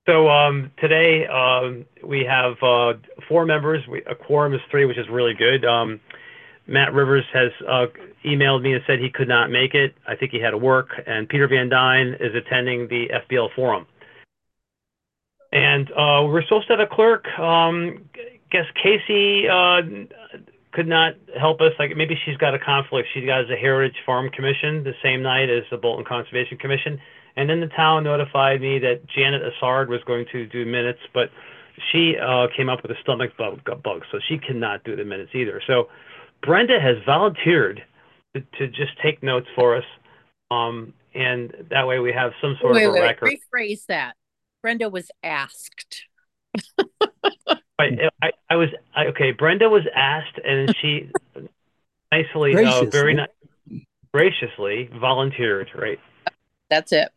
So today we have four members. A quorum is three, which is really good. Matt Rivers has emailed me and said he could not make it. I think he had to work. And Peter Van Dyne is attending the FBL forum. And we're supposed to have a clerk. Guess Casey could not help us. Like maybe she's got a conflict. She has a Heritage Farm Commission the same night as the Bolton Conservation Commission. And then the town notified me that Janet Assard was going to do minutes, but she came up with a stomach bug, so she cannot do the minutes either. So Brenda has volunteered to just take notes for us, and that way we have some sort of Wait, a wait, wait. record. Rephrase that. Brenda was asked. Okay. Brenda was asked, and she nicely, Graciously. graciously volunteered. Right. That's it.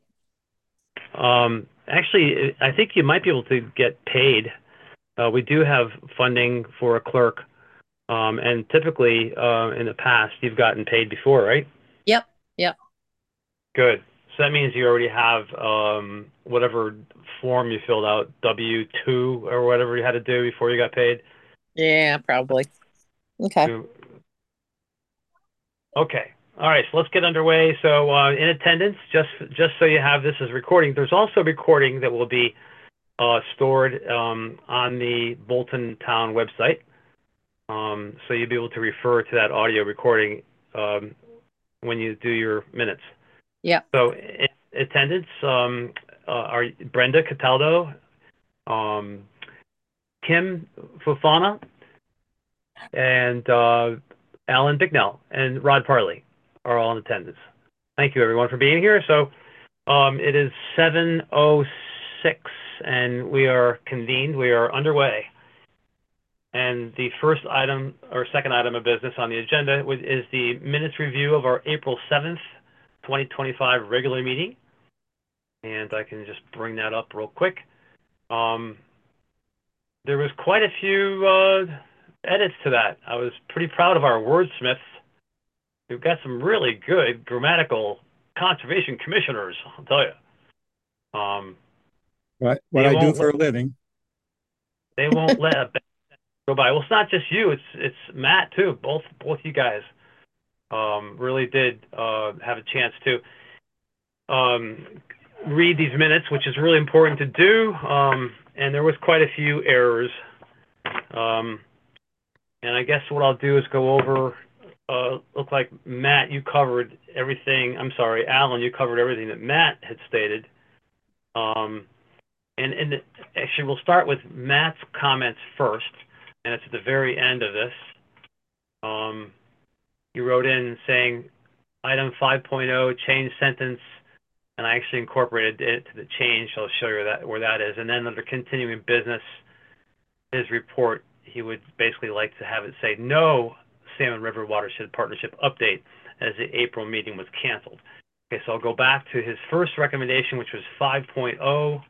Actually, I think you might be able to get paid. We do have funding for a clerk, and typically in the past you've gotten paid before, right? Yep. Yep. Good. So that means you already have whatever form you filled out, W-2 or whatever you had to do before you got paid. Yeah, probably. Okay. Okay. All right. So let's get underway. So in attendance, just so you have this as recording, there's also a recording that will be stored on the Bolton Town website. So you'll be able to refer to that audio recording when you do your minutes. Yeah. So in attendance are Brenda Cataldo, Kim Fofana, and Alan Bicknell and Rod Parley are all in attendance. Thank you, everyone, for being here. So it is 7:06, and we are convened. We are underway. And the first item, or second item of business on the agenda is the minutes review of our April 7th, 2025 regular meeting. And I can just bring that up real quick. There was quite a few edits to that. I was pretty proud of our wordsmiths. We've got some really good grammatical conservation commissioners, I'll tell you. What I do for a living. They won't let a go by. Well, it's not just you. It's Matt too. Both you guys really did have a chance to read these minutes, which is really important to do. And there was quite a few errors. And I guess what I'll do is go over. Look like Matt, you covered everything. I'm sorry, Alan, you covered everything that Matt had stated. Actually, we'll start with Matt's comments first, and it's at the very end of this. You wrote in saying, item 5.0, change sentence, and I actually incorporated it to the change. So I'll show you where that is. And then under continuing business, his report, he would basically like to have it say, no Salmon River Watershed Partnership update, as the April meeting was canceled. Okay, so I'll go back to his first recommendation, which was 5.0.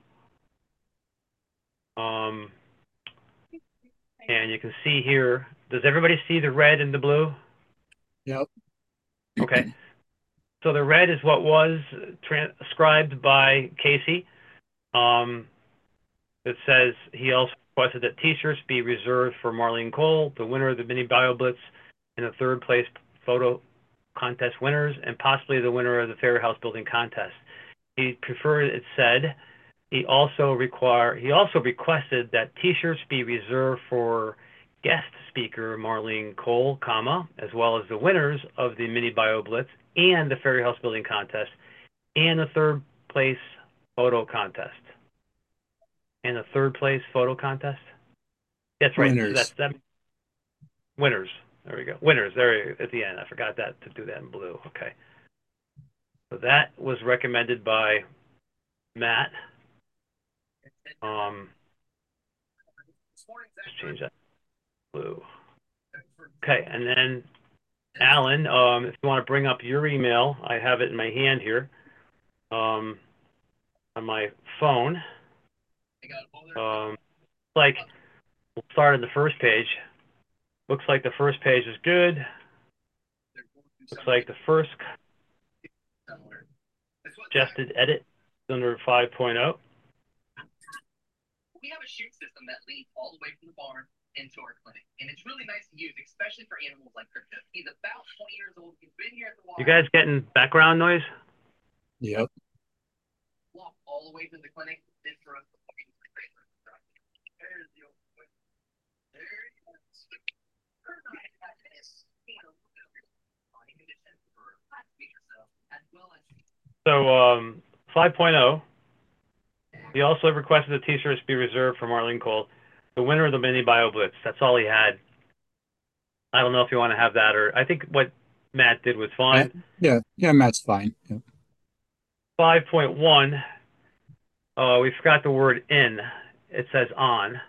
And you can see here, does everybody see the red and the blue? Yep. Okay. So the red is what was transcribed by Casey. It says he also requested that t-shirts be reserved for Marlene Cole, the winner of the Mini Bio Blitz, and the third place photo contest winners, and possibly the winner of the Fair House Building Contest. He preferred it said. He also requested that t-shirts be reserved for guest speaker Marlene Cole, as well as the winners of the Mini Bio Blitz and the Fairy House Building Contest, and the third place photo contest. And the third place photo contest? That's right. Winners. So that's that. Winners. There we go. Winners. There at the end. I forgot that to do that in blue. Okay. So that was recommended by Matt. Let's change that blue. Okay, and then Alan, if you want to bring up your email, I have it in my hand here on my phone. Like we'll start on the first page. Looks like the first page is good. Looks like the first suggested edit is under 5.0. We have a chute system that leads all the way from the barn into our clinic, and it's really nice to use, especially for animals like Crypto. He's about 20 years old. He's been here at the You water. guys getting background noise? Yep. Walk all the way to the clinic, then for us to walk into the trailer. There's the old way. There it is. Body condition for last week or so, as well as So 5.0, he also requested that t-shirts be reserved for Marlene Cole, the winner of the mini bio blitz. That's all he had. I don't know if you want to have that, or I think what Matt did was fine. Yeah, Matt's fine. Yep. 5.1, we forgot the word in. It says on.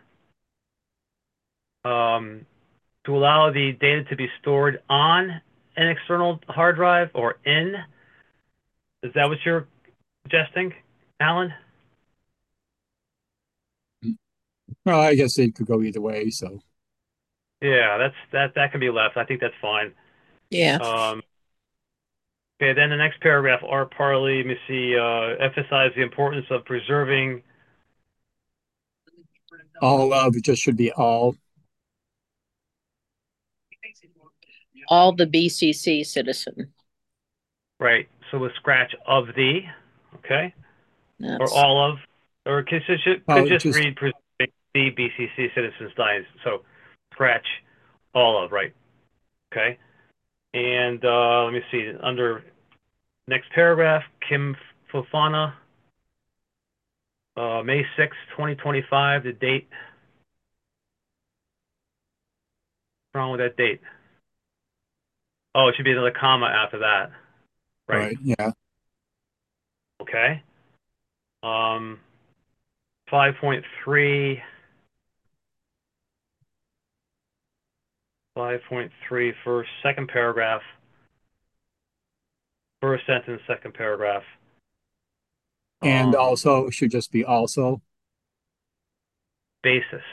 To allow the data to be stored on an external hard drive or in. Is that what you're suggesting, Alan? Well, I guess it could go either way. So Yeah, that can be left. I think that's fine. Yeah. Okay, then the next paragraph, Art Parley, let me see, emphasize the importance of preserving. all of it just should be all. All the BCC citizen. Right, so we'll scratch of the, okay? Or That's, all of, or could just read preserving the BCC citizens dies. So scratch all of, right? Okay. And let me see, under next paragraph, Kim Fofana, May 6, 2025, the date. What's wrong with that date? Oh, it should be another comma after that. Right. Yeah. Okay. 5.3. 5.3 first, second paragraph. First sentence, second paragraph. And also should just be also. Basis.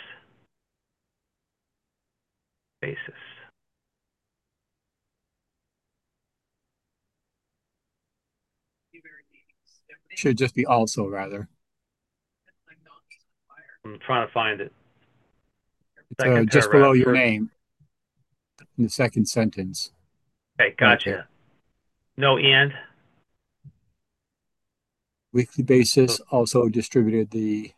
Should just be also, rather. I'm trying to find it. It's just below your name in the second sentence. Okay, gotcha. Right. No and. Weekly basis also distributed the.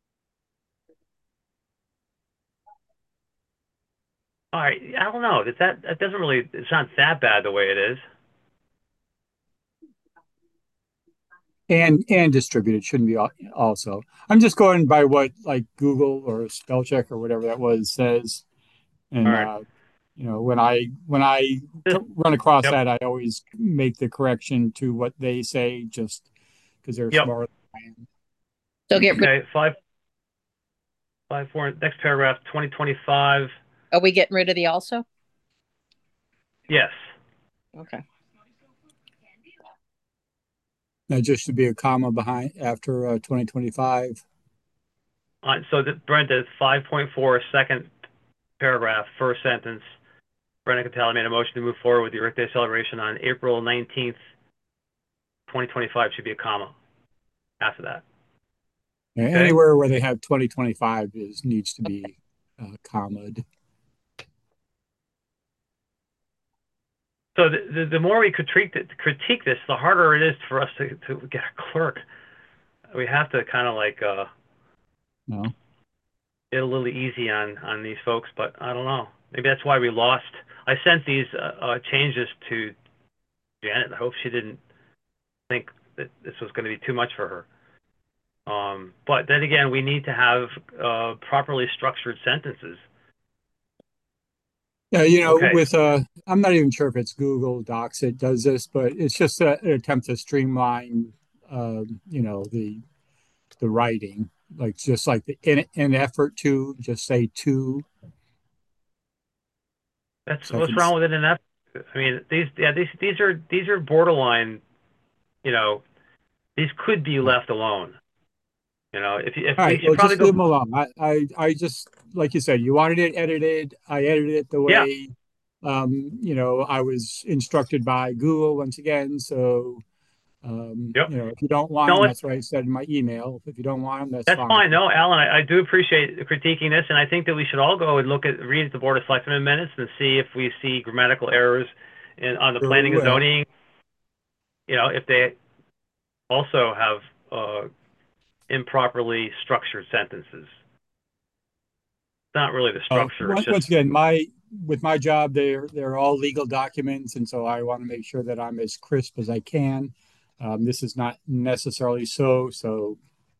All right, I don't know. That doesn't really. It's not that bad the way it is. And distributed shouldn't be also. I'm just going by what like Google or spell check or whatever that was says. And right. when I run across that, I always make the correction to what they say, just because they're smarter than I am. So get rid. Okay, 5.4. Next paragraph, 2025. Are we getting rid of the also? Yes. Okay. That just should be a comma behind after 2025. So Brenda, 5.4, second paragraph, first sentence. Brenda Catala made a motion to move forward with the Earth Day celebration on April 19th, 2025. Should be a comma after that. Okay. Anywhere where they have 2025 needs to be commaed. So the more we critique this, the harder it is for us to get a clerk. We have to kind of like get a little easy on these folks, but I don't know. Maybe that's why we lost. I sent these changes to Janet. I hope she didn't think that this was going to be too much for her. But then again, we need to have properly structured sentences. Yeah, with I'm not even sure if it's Google Docs that does this, but it's just an attempt to streamline, the writing, like just like an effort to just say to. That's what's wrong with it. In that, I mean, these are borderline. These could be left alone. If all right, well, just leave them alone. I just, like you said, you wanted it edited. I edited it the way, I was instructed by Google once again. So Yep. If you don't want No, them, what? that's what I said in my email. If you don't want them, that's That's fine. fine. No, Alan, I do appreciate critiquing this, and I think that we should all go and read the Board of Selectmen minutes and see if we see grammatical errors on the Sure we planning and will. zoning. If they also have improperly structured sentences. It's not really the structure. It's Once just again, with my job, they're all legal documents, and so I want to make sure that I'm as crisp as I can. This is not necessarily so. So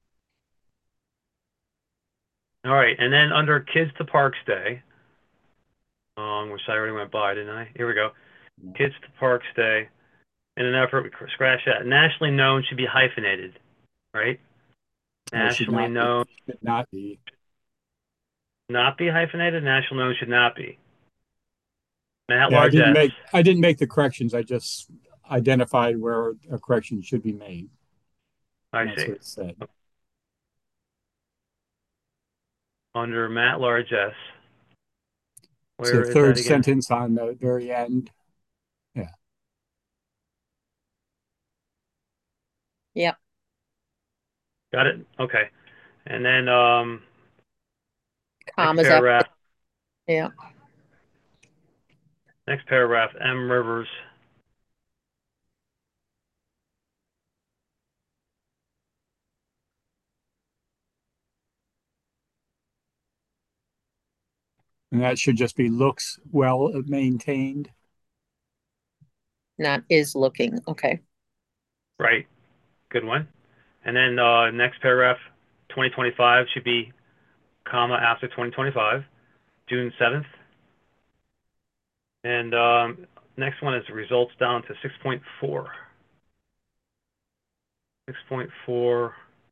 all right. And then under Kids to Parks Day, which I already went by, didn't I? Here we go. Kids to Parks Day. In an effort, we scratch that. Nationally known should be hyphenated, right? Nationally known should not be. not be hyphenated. National known should not be. Matt Yeah, Largess. I didn't make the corrections. I just identified where a correction should be made. I That's see. what it said. Under Matt Largess. It's Where the is third that again? sentence on the very end. Yeah. Yep. Got it? Okay. And then next Commas after. paragraph. Yeah. Next paragraph, M. Rivers. And that should just be looks well maintained. Not is looking. Okay. Right. Good one. And then next paragraph, 2025 should be comma after 2025, June 7th. And next one is the results down to 6.4. 6.4.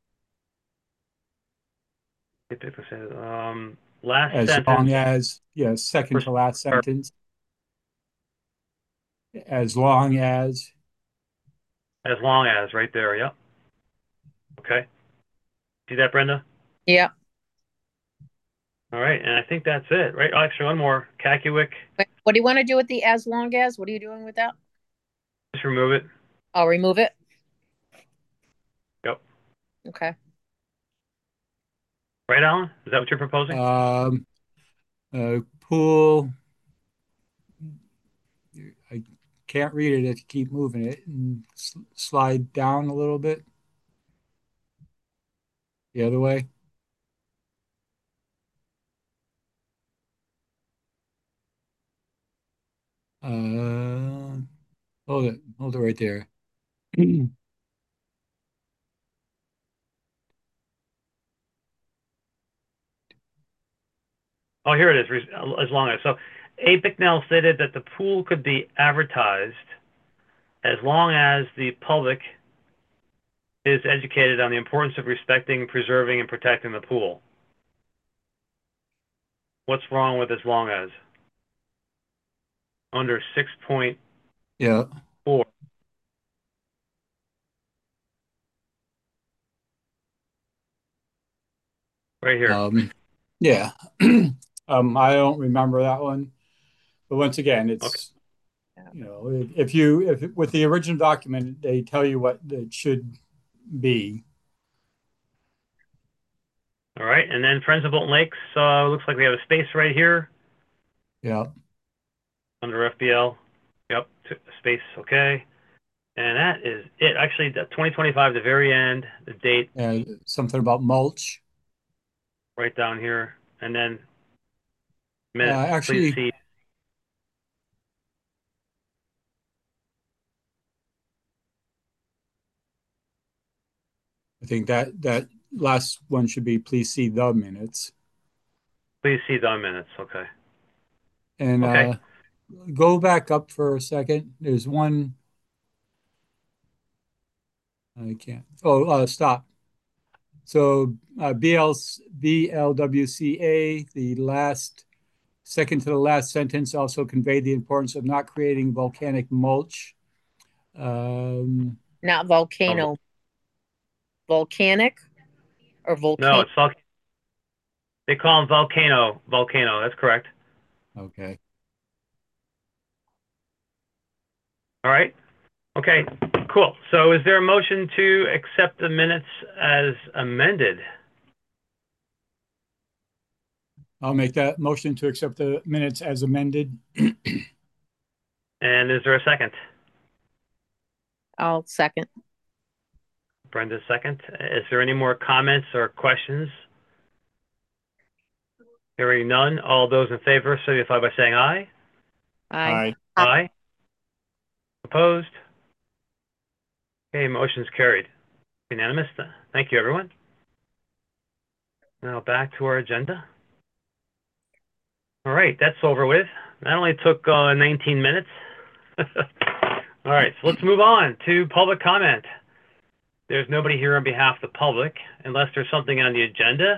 Last As sentence. long as, yes, second to last sentence. As long as. As long as, right there, yep. Okay. See that, Brenda? Yeah. All right, and I think that's it, right? Oh, actually, one more. Cacuic. What do you want to do with the as long as? What are you doing with that? Just remove it. I'll remove it. Yep. Okay. Right, Alan? Is that what you're proposing? Pool. I can't read it if you keep moving it and slide down a little bit. The other way. Hold it right there. Oh, here it is. As long as. So, A. Bicknell stated that the pool could be advertised as long as the public is educated on the importance of respecting, preserving, and protecting the pool. What's wrong with as long as? Under 6.4. Yeah. Right here. Yeah. I don't remember that one. But once again, it's okay. if with the original document they tell you what it should be. All right, and then Friends of Bolton Lakes, looks like we have a space right here. Yeah. Under FBL. Yep, space, okay. And that is it. Actually, 2025, the very end, the date. Something about mulch. Right down here. And then minutes, actually, please see. I think that last one should be please see the minutes. Please see the minutes, okay. And okay. Go back up for a second. There's one. I can't. Oh, stop. So BLWCA, the second to the last sentence also conveyed the importance of not creating volcanic mulch. Not volcano. Volcanic or volcano? No, it's they call them volcano. Volcano, that's correct. Okay. All right. Okay, cool. So is there a motion to accept the minutes as amended? I'll make that motion to accept the minutes as amended. And is there a second? I'll second. Brenda, second. Is there any more comments or questions? Hearing none, all those in favor signify by saying aye. Aye. Aye. Opposed? Okay, motion's carried. Unanimous. Thank you, everyone. Now back to our agenda. All right, that's over with. That only took 19 minutes. All right, so let's move on to public comment. There's nobody here on behalf of the public, unless there's something on the agenda.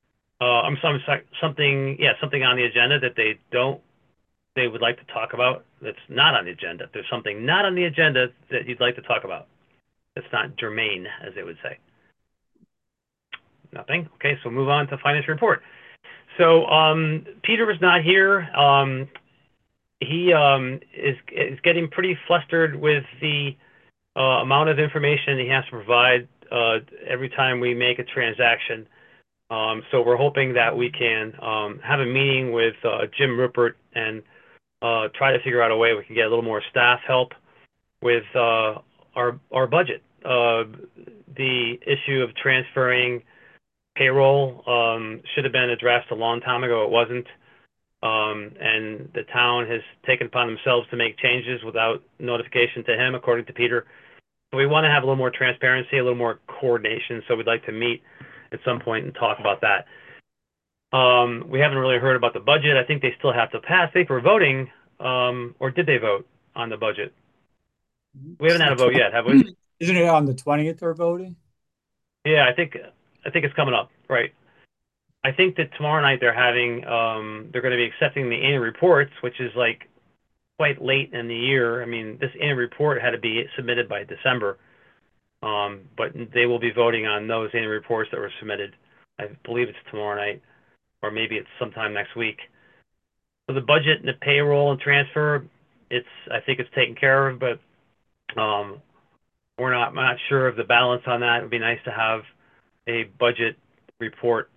Something on the agenda that they would like to talk about that's not on the agenda. If there's something not on the agenda that you'd like to talk about, that's not germane, as they would say. Nothing. Okay, so move on to financial report. So Peter was not here. He is getting pretty flustered with the amount of information he has to provide every time we make a transaction. So we're hoping that we can have a meeting with Jim Rupert and try to figure out a way we can get a little more staff help with our budget. The issue of transferring payroll should have been addressed a long time ago. It wasn't. And the town has taken upon themselves to make changes without notification to him, according to Peter. So we want to have a little more transparency, a little more coordination. So we'd like to meet at some point and talk about that. We haven't really heard about the budget. I think they still have to pass. They were voting, or did they vote on the budget? We haven't had a vote yet, have we? Isn't it on the 20th they're voting? Yeah, I think it's coming up, right? I think that tomorrow night they're going to be accepting the annual reports, which is like quite late in the year. I mean, this annual report had to be submitted by December, but they will be voting on those annual reports that were submitted. I believe it's tomorrow night, or maybe it's sometime next week. So the budget and the payroll and transfer, I think it's taken care of, but I'm not sure of the balance on that. It would be nice to have a budget report.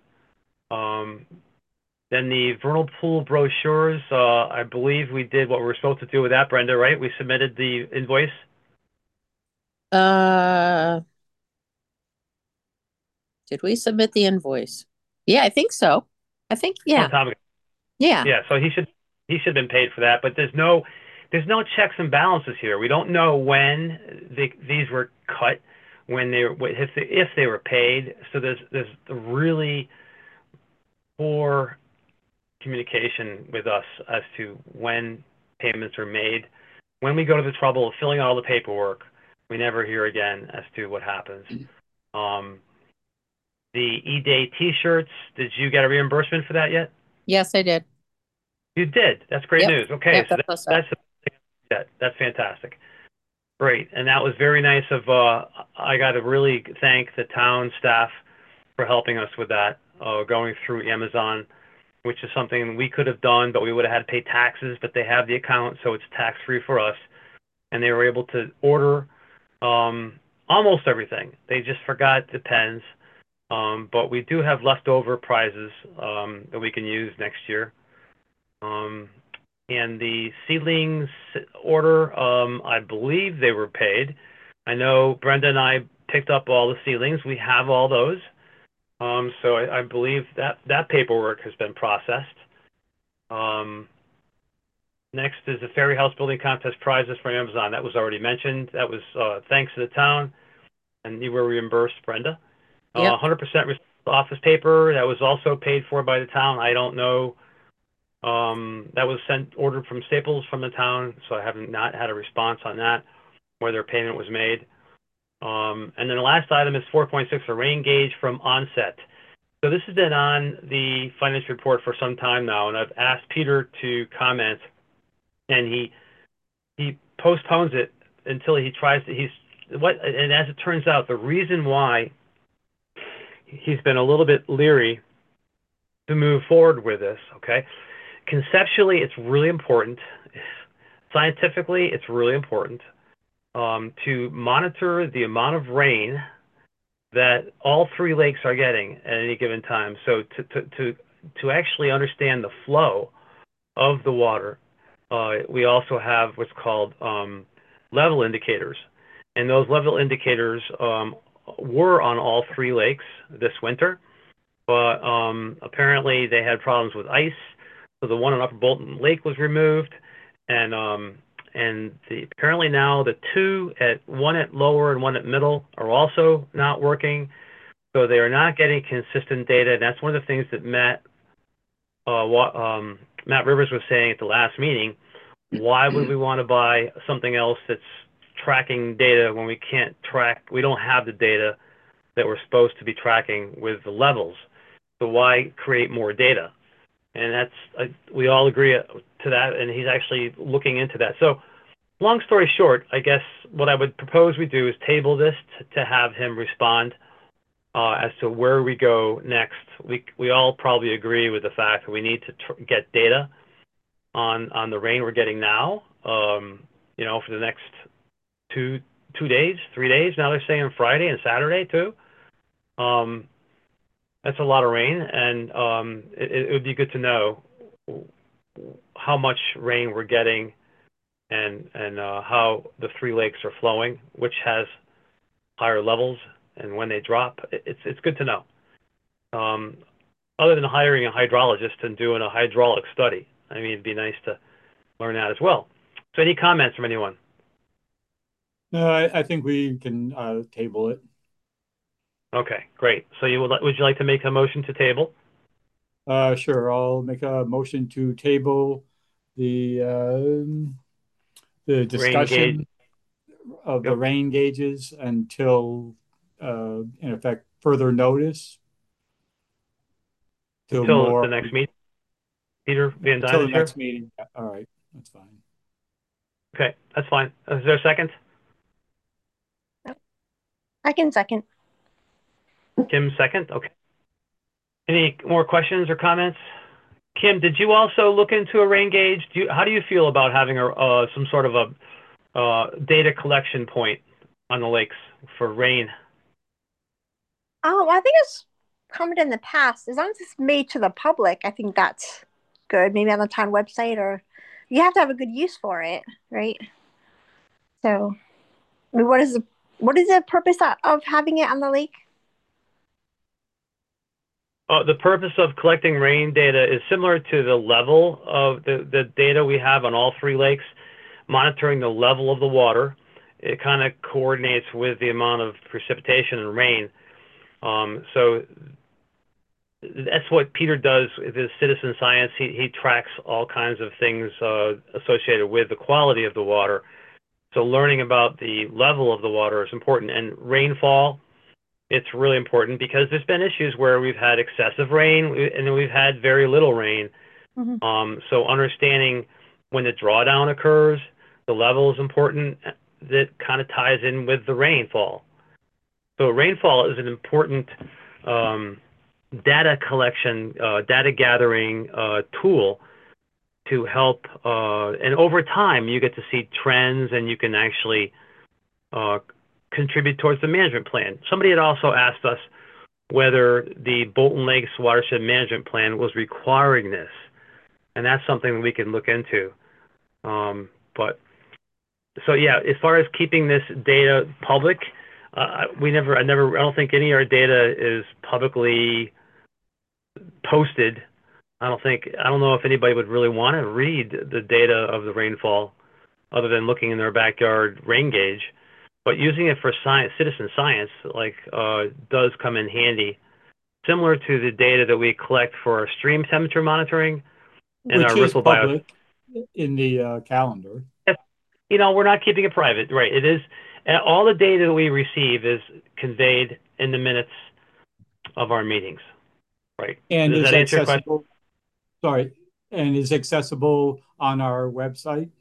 Then the vernal pool brochures, I believe we did what we were supposed to do with that, Brenda, right? We submitted the invoice. Did we submit the invoice? Yeah, I think so. Yeah. Some time ago. Yeah. Yeah, so he should have been paid for that, but there's no checks and balances here. We don't know when these were cut, if they were paid. So there's really poor communication with us as to when payments are made. When we go to the trouble of filling out all the paperwork, we never hear again as to what happens. The E-Day T-shirts, did you get a reimbursement for that yet? Yes, I did. You did. That's great Yep. news. Okay, Yep, so that's fantastic. Great, and that was very nice of. I got to really thank the town staff for helping us with that, going through Amazon, which is something we could have done, but we would have had to pay taxes. But they have the account, so it's tax-free for us, and they were able to order almost everything. They just forgot the pens, but we do have leftover prizes that we can use next year. And the seedlings order, I believe they were paid. I know Brenda and I picked up all the seedlings. We have all those. So I believe that paperwork has been processed. Next is the Ferry House Building Contest prizes from Amazon. That was already mentioned. That was thanks to the town, and you were reimbursed, Brenda. 100% office paper, that was also paid for by the town. I don't know. That was ordered from Staples from the town, so I have not had a response on that, whether payment was made. And then the last item is 4.6, a rain gauge from Onset. So this has been on the financial report for some time now, and I've asked Peter to comment, and he postpones it until he tries to. And as it turns out, the reason why he's been a little bit leery to move forward with this, okay? Conceptually, it's really important. Scientifically, it's really important. to monitor the amount of rain that all three lakes are getting at any given time. So to actually understand the flow of the water, we also have what's called level indicators. And those level indicators were on all three lakes this winter, but apparently they had problems with ice. So the one on Upper Bolton Lake was removed, and apparently now the one at Lower and one at Middle are also not working. So they are not getting consistent data. And that's one of the things that Matt Rivers was saying at the last meeting. Why would we want to buy something else that's tracking data when we can't track? We don't have the data that we're supposed to be tracking with the levels. So why create more data? And that's we all agree to that, and he's actually looking into that. So long story short, I guess what I would propose we do is table this to have him respond as to where we go next. We all probably agree with the fact that we need to get data on the rain we're getting now, you know, for the next 2 days, 3 days. Now they're saying Friday and Saturday too. That's a lot of rain, and it would be good to know how much rain we're getting and how the three lakes are flowing, which has higher levels, and when they drop. It's good to know. Other than hiring a hydrologist and doing a hydraulic study, I mean, it'd be nice to learn that as well. So any comments from anyone? No, I think we can table it. Okay, great. So would you like to make a motion to table? Sure, I'll make a motion to table the discussion of the rain gauges until, in effect, further notice. Until the next meeting. Peter Van Dyne. Until the next meeting. All right, that's fine. Okay, that's fine. Is there a second? I can second. Kim, second. Okay. Any more questions or comments? Kim, did you also look into a rain gauge? How do you feel about having some sort of a data collection point on the lakes for rain? I think it's commented in the past. As long as it's made to the public, I think that's good. Maybe on the town website, or you have to have a good use for it, right? So, I mean, what is the purpose of having it on the lake? The purpose of collecting rain data is similar to the level of the data we have on all three lakes, monitoring the level of the water. It kind of coordinates with the amount of precipitation and rain. So that's what Peter does with his citizen science. He tracks all kinds of things associated with the quality of the water. So learning about the level of the water is important. And rainfall, it's really important because there's been issues where we've had excessive rain and then we've had very little rain. Mm-hmm. So understanding when the drawdown occurs, the level is important. That kind of ties in with the rainfall. So rainfall is an important data collection, data gathering tool to help. And over time, you get to see trends and you can actually contribute towards the management plan. Somebody had also asked us whether the Bolton Lakes Watershed Management Plan was requiring this. And that's something we can look into. So yeah, as far as keeping this data public, I don't think any of our data is publicly posted. I don't know if anybody would really want to read the data of the rainfall other than looking in their backyard rain gauge. But using it for citizen science, does come in handy, similar to the data that we collect for our stream temperature monitoring and which our is ripple public in the calendar. You know, we're not keeping it private, right? It is all the data that we receive is conveyed in the minutes of our meetings, right? And Does is that answer your question? accessible? Sorry, and is accessible on our website?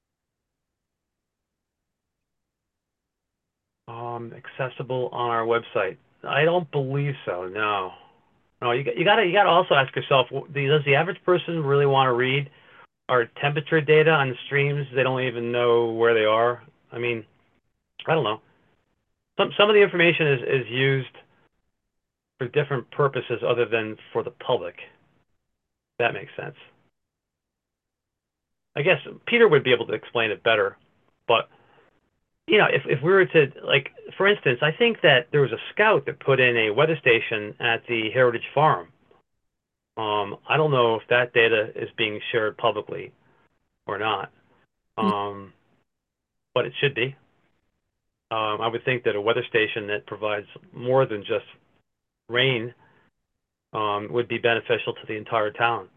Accessible on our website? I don't believe so. No. You gotta also ask yourself: does the average person really want to read our temperature data on the streams? They don't even know where they are. I mean, I don't know. Some of the information is used for different purposes other than for the public. That makes sense. I guess Peter would be able to explain it better, but you know, if we were to, like, for instance, I think that there was a scout that put in a weather station at the Heritage Farm. I don't know if that data is being shared publicly or not, but it should be. I would think that a weather station that provides more than just rain would be beneficial to the entire town.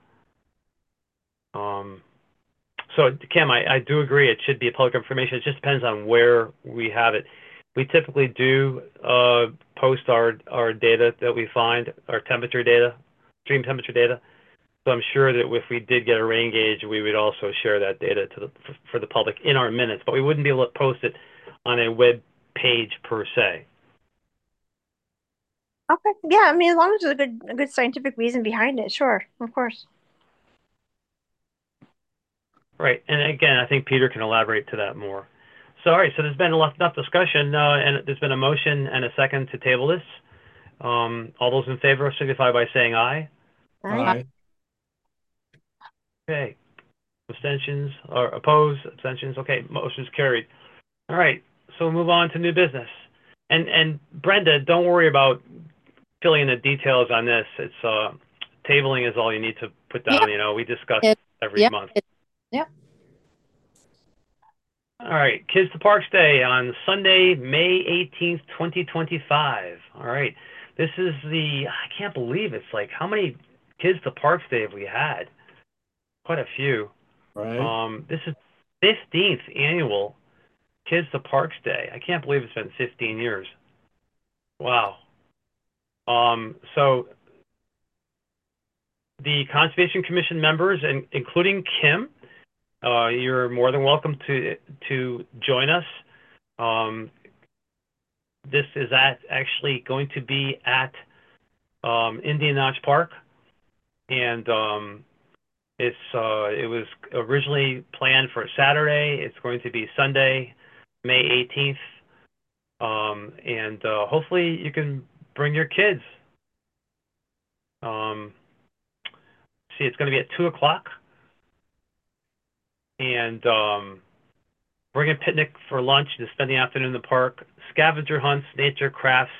So, Kim, I do agree it should be public information. It just depends on where we have it. We typically do post our data that we find, our temperature data, stream temperature data. So I'm sure that if we did get a rain gauge, we would also share that data for the public in our minutes, but we wouldn't be able to post it on a web page per se. Okay. Yeah, I mean, as long as there's a good scientific reason behind it, sure, of course. Right, and again, I think Peter can elaborate to that more. So, all right, so there's been enough discussion, and there's been a motion and a second to table this. All those in favor signify by saying aye. Aye. Okay. Abstentions or opposed? Abstentions. Okay, motion's carried. All right, so we'll move on to new business. And Brenda, don't worry about filling in the details on this. It's tabling is all you need to put down. Yep. You know, we discuss Yep. every month. Yep. All right, Kids to Parks Day on Sunday, May 18th, 2025. All right, this is I can't believe it's like, how many Kids to Parks Day have we had? Quite a few. Right. This is 15th annual Kids to Parks Day. I can't believe it's been 15 years. Wow. So the Conservation Commission members, including Kim, you're more than welcome to join us. This is actually going to be at Indian Notch Park, and it was originally planned for Saturday. It's going to be Sunday, May 18th, and hopefully you can bring your kids. See, it's going to be at 2 o'clock. And bring a picnic for lunch and spend the afternoon in the park. Scavenger hunts, nature crafts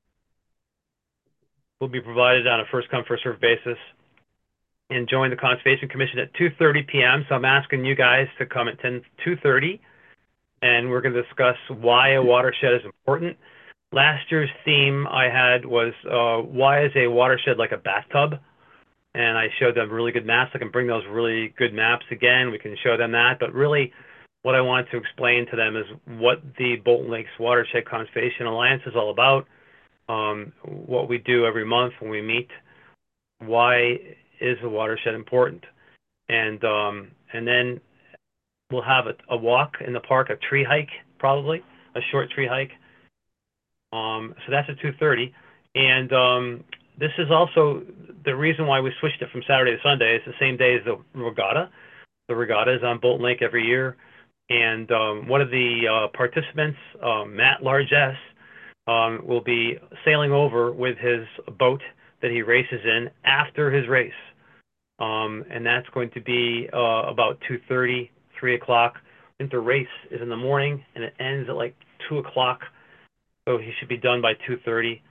will be provided on a first-come, first-served basis. And join the Conservation Commission at 2:30 p.m. So I'm asking you guys to come at 2:30, and we're going to discuss why a watershed is important. Last year's theme I had was why is a watershed like a bathtub? And I showed them really good maps. I can bring those really good maps again. We can show them that. But really, what I want to explain to them is what the Bolton Lakes Watershed Conservation Alliance is all about, what we do every month when we meet, why is a watershed important, and then we'll have a walk in the park, a tree hike, probably a short tree hike. So that's at 2:30, and this is also the reason why we switched it from Saturday to Sunday. It's the same day as the regatta. The regatta is on Bolton Lake every year. And one of the participants, Matt Largess, will be sailing over with his boat that he races in after his race. And that's going to be about 2:30, 3 o'clock. I think the race is in the morning and it ends at like 2 o'clock. So he should be done by 2:30.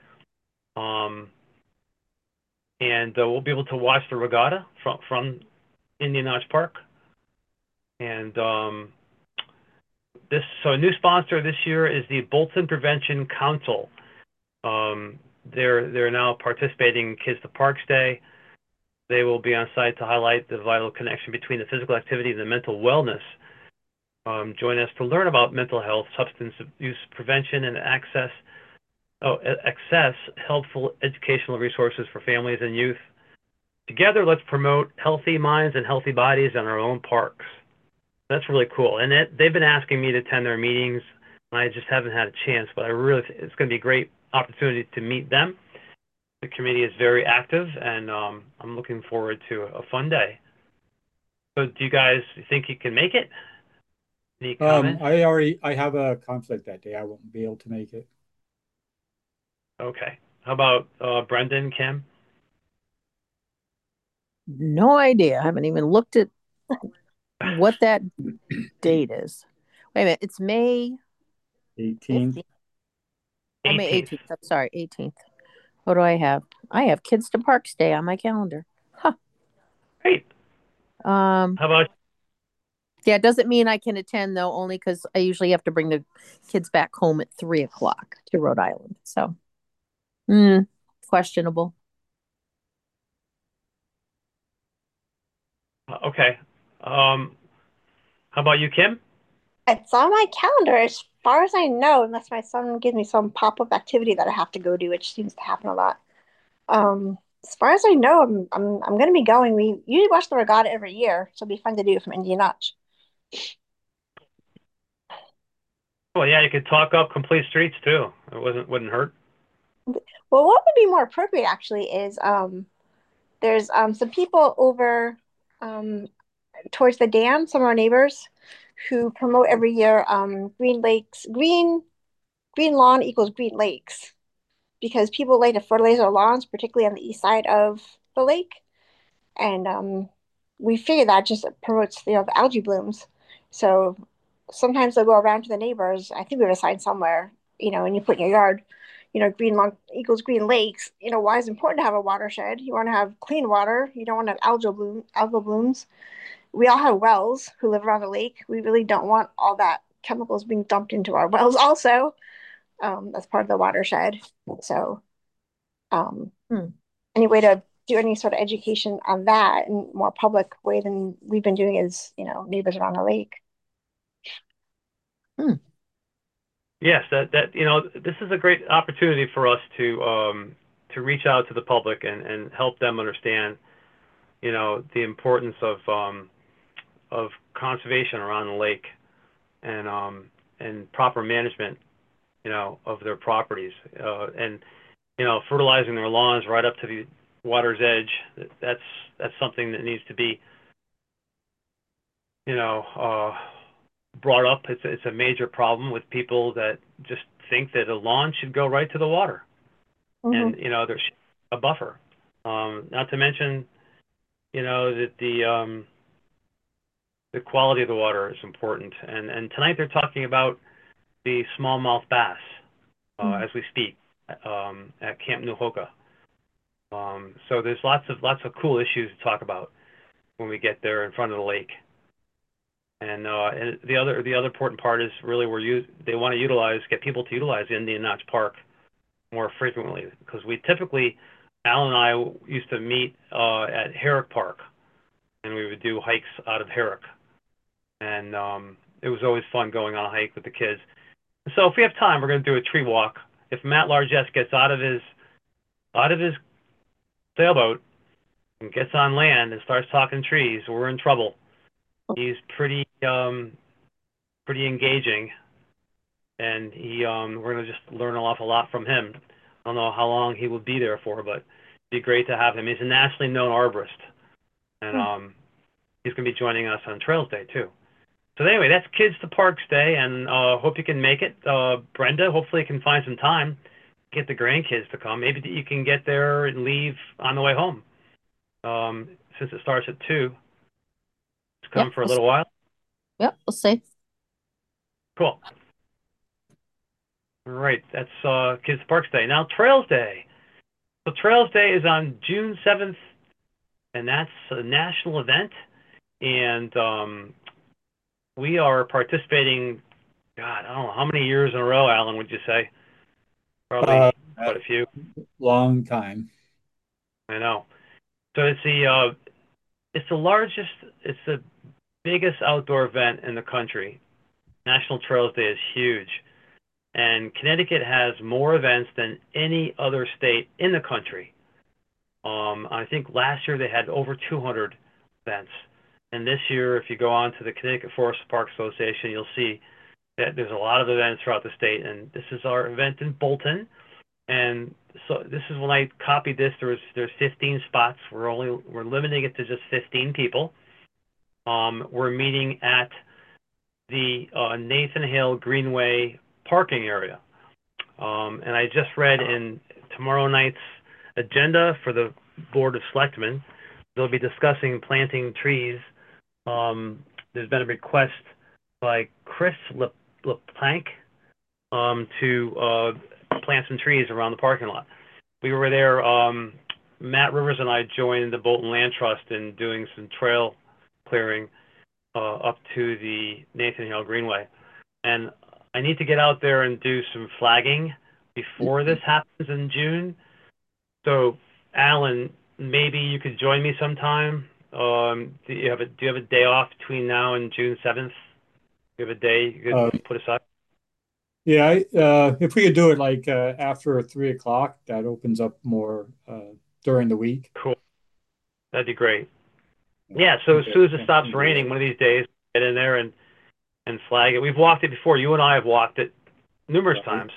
And we'll be able to watch the regatta from Indian Notch Park. And so a new sponsor this year is the Bolton Prevention Council. They're now participating in Kids to Parks Day. They will be on site to highlight the vital connection between the physical activity and the mental wellness. Join us to learn about mental health, substance abuse prevention, and access helpful educational resources for families and youth. Together, let's promote healthy minds and healthy bodies in our own parks. That's really cool. And they've been asking me to attend their meetings, and I just haven't had a chance, but it's going to be a great opportunity to meet them. The committee is very active, and I'm looking forward to a fun day. So do you guys think you can make it? Any comments? I have a conflict that day. I won't be able to make it. Okay. How about Brendan, Kim? No idea. I haven't even looked at what that date is. Wait a minute. It's May 18th. 15th. Oh, May 18th. 18th. I'm sorry, 18th. What do I have? I have Kids to Parks Day on my calendar. Huh. Great. Um, How about yeah, it doesn't mean I can attend though, only because I usually have to bring the kids back home at 3 o'clock to Rhode Island. So, questionable. okay. How about you, Kim? It's on my calendar as far as I know, unless my son gives me some pop-up activity that I have to go to, which seems to happen a lot. As far as I know, I'm gonna be going. We usually watch the regatta every year, so it'll be fun to do from Indian Notch. Well, yeah, you could talk up complete streets too. It wouldn't hurt. Well, what would be more appropriate actually is there's some people over um towards the dam, some of our neighbors who promote every year green lakes, green lawn equals green lakes because people like to fertilize their lawns, particularly on the east side of the lake. And we figure that just promotes the algae blooms. So sometimes they'll go around to the neighbors. I think we have a sign somewhere, and you put in your yard, green lawn equals green lakes. Why is it important to have a watershed? You want to have clean water. You don't want to have algal blooms. We all have wells who live around the lake. We really don't want all that chemicals being dumped into our wells also. That's part of the watershed. So um, Hmm. any way to do any sort of education on that in more public way than we've been doing is, neighbors around the lake. Hmm. Yes, this is a great opportunity for us to reach out to the public and help them understand, the importance of conservation around the lake and proper management, of their properties and fertilizing their lawns right up to the water's edge. That's something that needs to be, brought up. It's a major problem with people that just think that a lawn should go right to the water, Mm-hmm. and there's a buffer. Not to mention, that the quality of the water is important. And tonight they're talking about the smallmouth bass as we speak at Camp New Hoka. So there's lots of cool issues to talk about when we get there in front of the lake. And the other important part is really they want to get people to utilize Indian Notch Park more frequently, because we typically, Alan and I used to meet at Herrick Park, and we would do hikes out of Herrick, and it was always fun going on a hike with the kids. So if we have time, we're going to do a tree walk. If Matt Largess gets out of his sailboat and gets on land and starts talking trees, we're in trouble. He's pretty engaging, and we're going to just learn an awful lot from him. I don't know how long he will be there for, but it'd be great to have him. He's a nationally known arborist, and he's going to be joining us on Trails Day too. So anyway, that's Kids to Parks Day, and hope you can make it. Brenda, hopefully you can find some time, get the grandkids to come. Maybe you can get there and leave on the way home, since it starts at 2. Just come for a little while. Yep, we'll see. Cool. All right, that's Kids to Parks Day. Now Trails Day. So Trails Day is on June 7th, and that's a national event. And we are participating, God, I don't know, how many years in a row, Alan, would you say? Probably quite a few. Long time. I know. So it's the largest, it's the biggest outdoor event in the country. National Trails Day is huge. And Connecticut has more events than any other state in the country. I think last year they had over 200 events. And this year, if you go on to the Connecticut Forest Park Association, you'll see that there's a lot of events throughout the state. And this is our event in Bolton. And so this is when I copied this. There's 15 spots. We're limiting it to just 15 people. We're meeting at the Nathan Hale Greenway parking area. And I just read in tomorrow night's agenda for the Board of Selectmen, they'll be discussing planting trees. There's been a request by Chris LePlank to plant some trees around the parking lot. We were there, Matt Rivers and I joined the Bolton Land Trust in doing some trail clearing up to the Nathan Hale Greenway. And I need to get out there and do some flagging before this happens in June. So, Alan, maybe you could join me sometime. Do you have a day off between now and June 7th? Do you have a day you could put aside? Yeah, if we could do it like after 3 o'clock, that opens up more during the week. Cool. That'd be great. Yeah, so as soon as it stops raining one of these days, get in there and flag it. We've walked it before. You and I have walked it numerous times.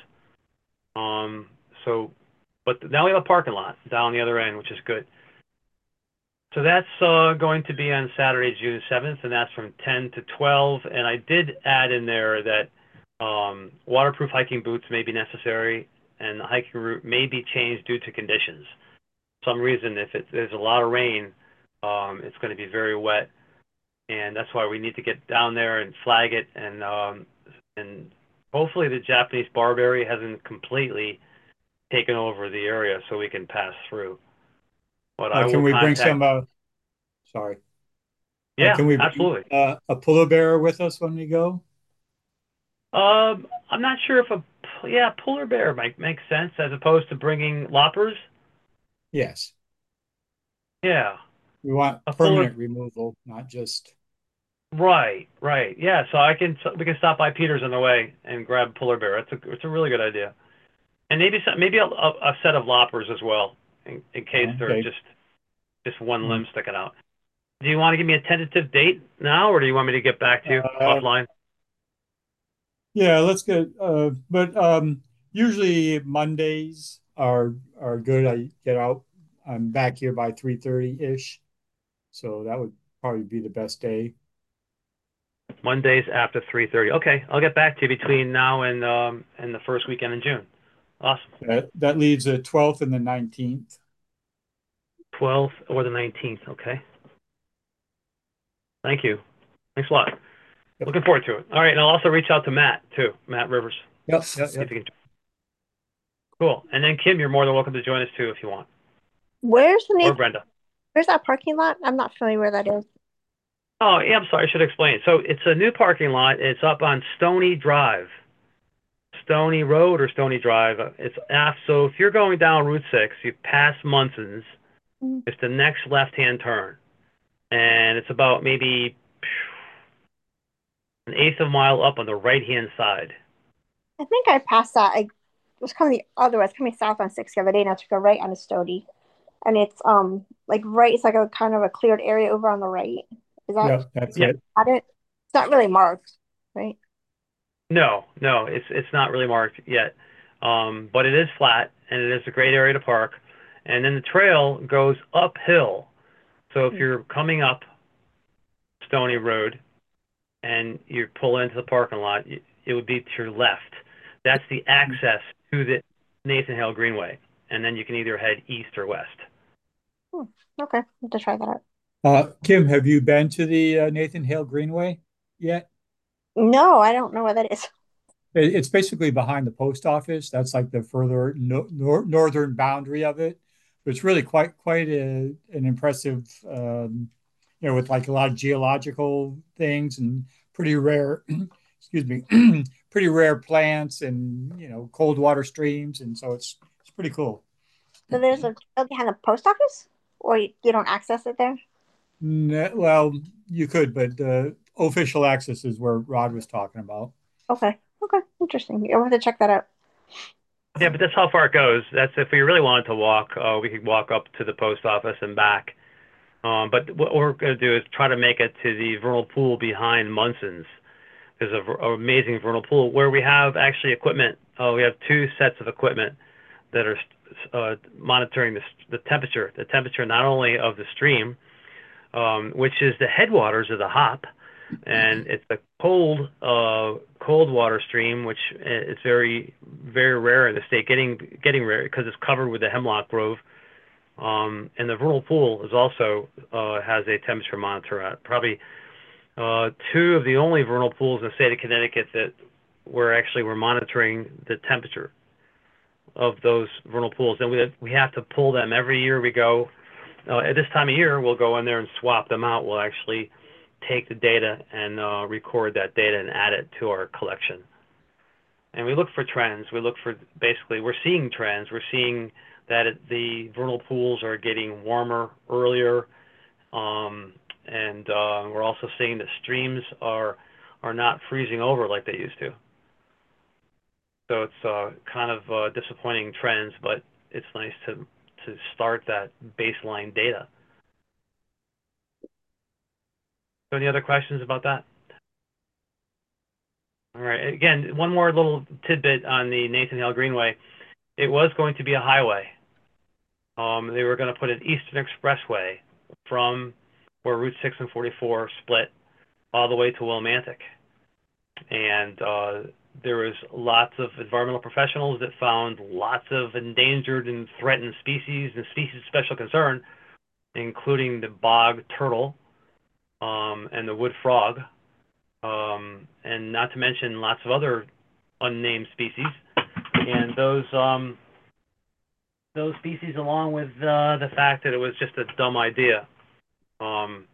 But now we have a parking lot down the other end, which is good. So that's going to be on Saturday, June 7th, and that's from 10 to 12. And I did add in there that waterproof hiking boots may be necessary, and the hiking route may be changed due to conditions. For some reason, if there's a lot of rain, it's going to be very wet, and that's why we need to get down there and flag it. And hopefully the Japanese barberry hasn't completely taken over the area, so we can pass through. But can we bring some? Sorry. Yeah, can we bring, absolutely. A polar bear with us when we go? I'm not sure if polar bear might make sense as opposed to bringing loppers. Yes. Yeah. We want permanent removal, not just. Right. Yeah. So we can stop by Peter's on the way and grab a polar bear. It's a really good idea. And maybe a set of loppers as well, in case there's just one limb sticking out. Do you want to give me a tentative date now, or do you want me to get back to you offline? Yeah, let's get. But usually Mondays are good. I get out. I'm back here by 3:30-ish, so that would probably be the best day. Mondays after 3:30. Okay, I'll get back to you between now and the first weekend in June. Awesome. That leaves the 12th and the 19th. 12th or the 19th. Okay. Thank you. Thanks a lot. Yep. Looking forward to it. All right, and I'll also reach out to Matt too, Matt Rivers. Yep. Cool. And then Kim, you're more than welcome to join us too if you want. Where's the name? Or Brenda. Where's that parking lot? I'm not familiar where that is. Oh, yeah, I'm sorry. I should explain. So it's a new parking lot. It's up on Stony Drive. Stony Road or Stony Drive. So if you're going down Route 6, you pass Munson's. Mm-hmm. It's the next left-hand turn. And it's about maybe an eighth of a mile up on the right-hand side. I think I passed that. I was coming the other way. I was coming south on 6 the other day, and I took a right on a Stony. And it's it's like a kind of a cleared area over on the right. Is that? Yeah, that's it. It's not really marked, right? No, it's not really marked yet. But it is flat, and it is a great area to park. And then the trail goes uphill. So if you're coming up Stony Road and you pull into the parking lot, it would be to your left. That's the access to the Nathan Hale Greenway. And then you can either head east or west. Okay, I'll have to try that out. Kim, have you been to the Nathan Hale Greenway yet? No, I don't know where that is. It's basically behind the post office. That's like the further northern boundary of it. It's really quite an impressive, with like a lot of geological things and pretty rare, pretty rare plants and cold water streams, and so it's pretty cool. So there's a trail behind the post office, or you don't access it there? No, well, you could, but the official access is where Rod was talking about. Okay, interesting. I'll have to check that out. Yeah, but that's how far it goes. That's if we really wanted to walk, we could walk up to the post office and back. But what we're going to do is try to make it to the vernal pool behind Munson's. There's an amazing vernal pool where we have actually equipment. We have 2 sets of equipment that are monitoring the temperature not only of the stream, which is the headwaters of the Hop, And it's a cold water stream, which is very, very rare in the state, getting rare because it's covered with the hemlock grove. And the vernal pool is also has a temperature monitor at probably two of the only vernal pools in the state of Connecticut that we're monitoring the temperature of those vernal pools. And we have to pull them every year we go. At this time of year, we'll go in there and swap them out. We'll actually take the data and record that data and add it to our collection. And we look for trends. We look for, basically, we're seeing trends. We're seeing that the vernal pools are getting warmer earlier. And we're also seeing that streams are not freezing over like they used to. So it's kind of disappointing trends, but it's nice to start that baseline data. So any other questions about that? All right. Again, one more little tidbit on the Nathan Hale Greenway. It was going to be a highway. They were going to put an Eastern Expressway from where Route 6 and 44 split all the way to Willimantic. And there was lots of environmental professionals that found lots of endangered and threatened species and species of special concern, including the bog turtle and the wood frog, and not to mention lots of other unnamed species. And those species, along with the fact that it was just a dumb idea, kind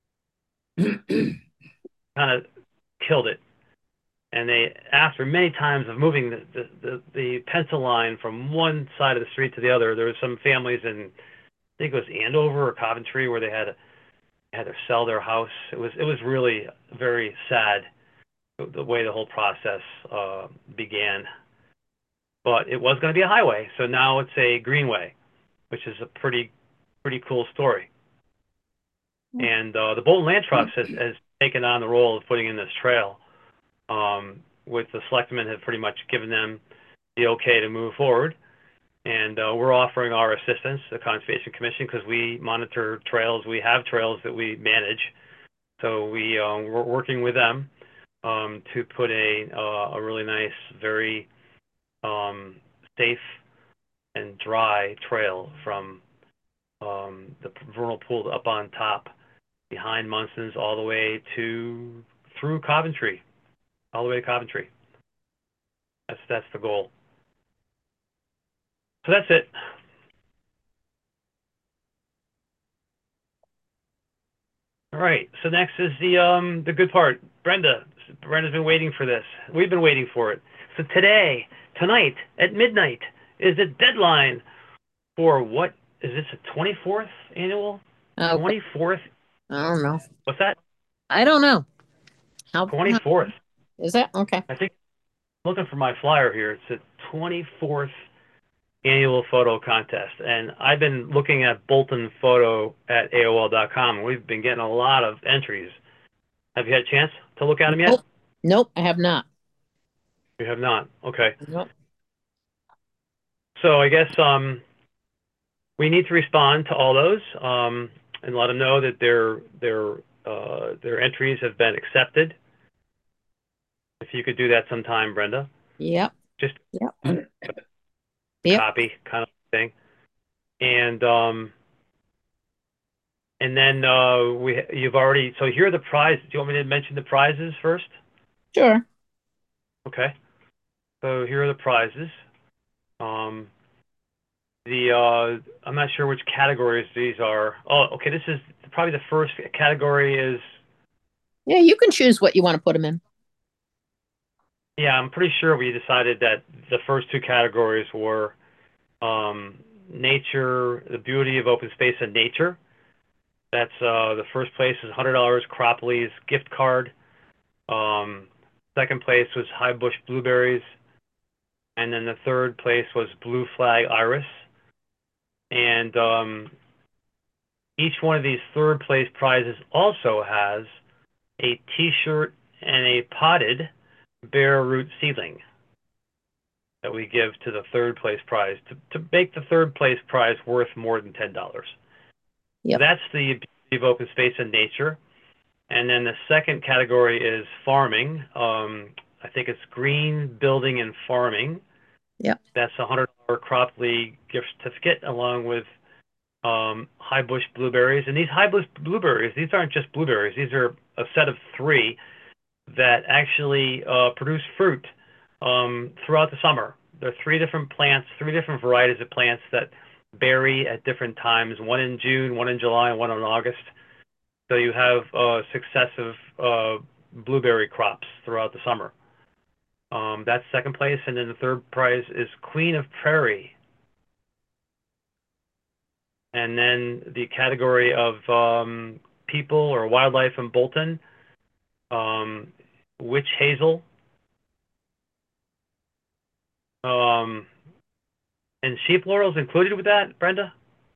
of killed it. And they asked for many times of moving the pencil line from one side of the street to the other. There were some families in, I think it was Andover or Coventry, where they had to sell their house. It was really very sad the way the whole process began. But it was going to be a highway, so now it's a greenway, which is a pretty cool story. And the Bolton Land Trust has taken on the role of putting in this trail. With the selectmen have pretty much given them the okay to move forward. And we're offering our assistance, the Conservation Commission, because we monitor trails. We have trails that we manage. So we're working with them to put a really nice, very safe and dry trail from the vernal pool up on top behind Munson's all the way through Coventry. All the way to Coventry. That's the goal. So that's it. All right. So next is the good part. Brenda's been waiting for this. We've been waiting for it. So tonight at midnight is the deadline for what is this, a 24th annual? 24th? I don't know. What's that? I don't know. 24th. Is that? Okay. I think I'm looking for my flyer here. It's the 24th annual photo contest. And I've been looking at Bolton Photo at AOL.com. We've been getting a lot of entries. Have you had a chance to look at them yet? Nope, I have not. You have not? Okay. Nope. So I guess we need to respond to all those and let them know that their entries have been accepted. If you could do that sometime, Brenda. Yep. Just yep. Copy kind of thing. And then you've already, so here are the prizes. Do you want me to mention the prizes first? Sure. Okay. So here are the prizes. I'm not sure which categories these are. Oh, okay. This is probably the first category is. Yeah, you can choose what you want to put them in. Yeah, I'm pretty sure we decided that the first two categories were nature, the beauty of open space and nature. That's the first place is $100 Cropley's gift card. Second place was High Bush Blueberries. And then the third place was Blue Flag Iris. And each one of these third place prizes also has a t-shirt and a potted bare root seedling that we give to the third place prize to make the third place prize worth more than $10. Yep. So that's the beauty of open space and nature. And then the second category is farming. I think it's green building and farming. Yep. That's a $100 Crop League gift certificate along with high bush blueberries. And these high bush blueberries, these aren't just blueberries. These are a set of 3 that actually produce fruit throughout the summer. There are 3 different plants, 3 different varieties of plants that berry at different times, one in June, one in July, and one in August. So you have successive blueberry crops throughout the summer. That's second place. And then the third prize is Queen of Prairie. And then the category of people or wildlife in Bolton, witch hazel, and sheep laurels included with that, Brenda?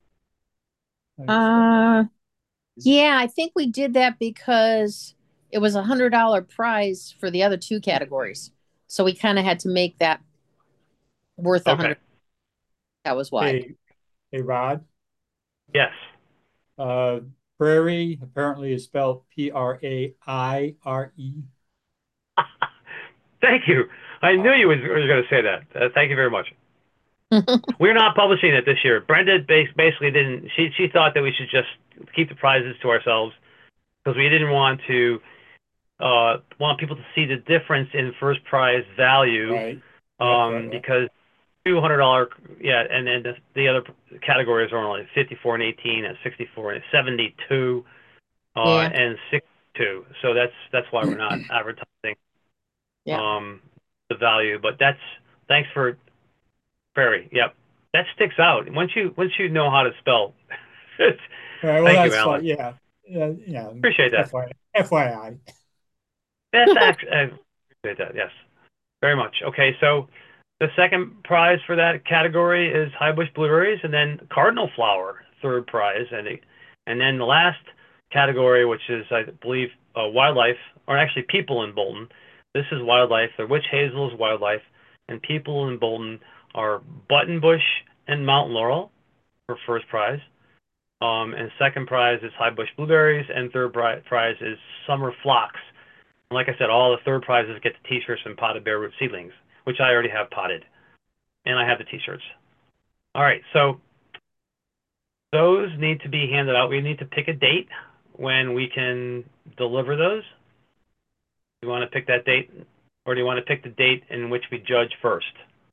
Yeah, I think we did that because it was $100 prize for the other 2 categories. So we kind of had to make that worth Okay. 100. That was why. Hey, Rod. Yes. Prairie apparently is spelled Praire. Thank you. I knew you were going to say that. Thank you very much. We're not publishing it this year. Brenda basically didn't. She thought that we should just keep the prizes to ourselves because we didn't want people to see the difference in first prize value. Right. Because $200, yeah, and then the other categories are only 54 and 18 and 64 and 72 Yeah. and 62. So that's why we're not advertising the value. But thanks for Prairie. Yep, that sticks out once you know how to spell. Well, Thank that's you, Alan. fine. Yeah. Appreciate that. FYI. That's I appreciate that. Yes, very much. Okay, so the second prize for that category is high bush blueberries, and then cardinal flower, third prize, and then the last category, which is I believe wildlife, or actually people in Bolton. This is wildlife. The witch hazel is wildlife, and people in Bolton are buttonbush and mountain laurel for first prize. And second prize is high bush blueberries, and third prize is summer phlox. And like I said, all the third prizes get the t-shirts and potted bare root seedlings, which I already have potted, and I have the t-shirts. All right, so those need to be handed out. We need to pick a date when we can deliver those. Do you want to pick that date, or do you want to pick the date in which we judge first?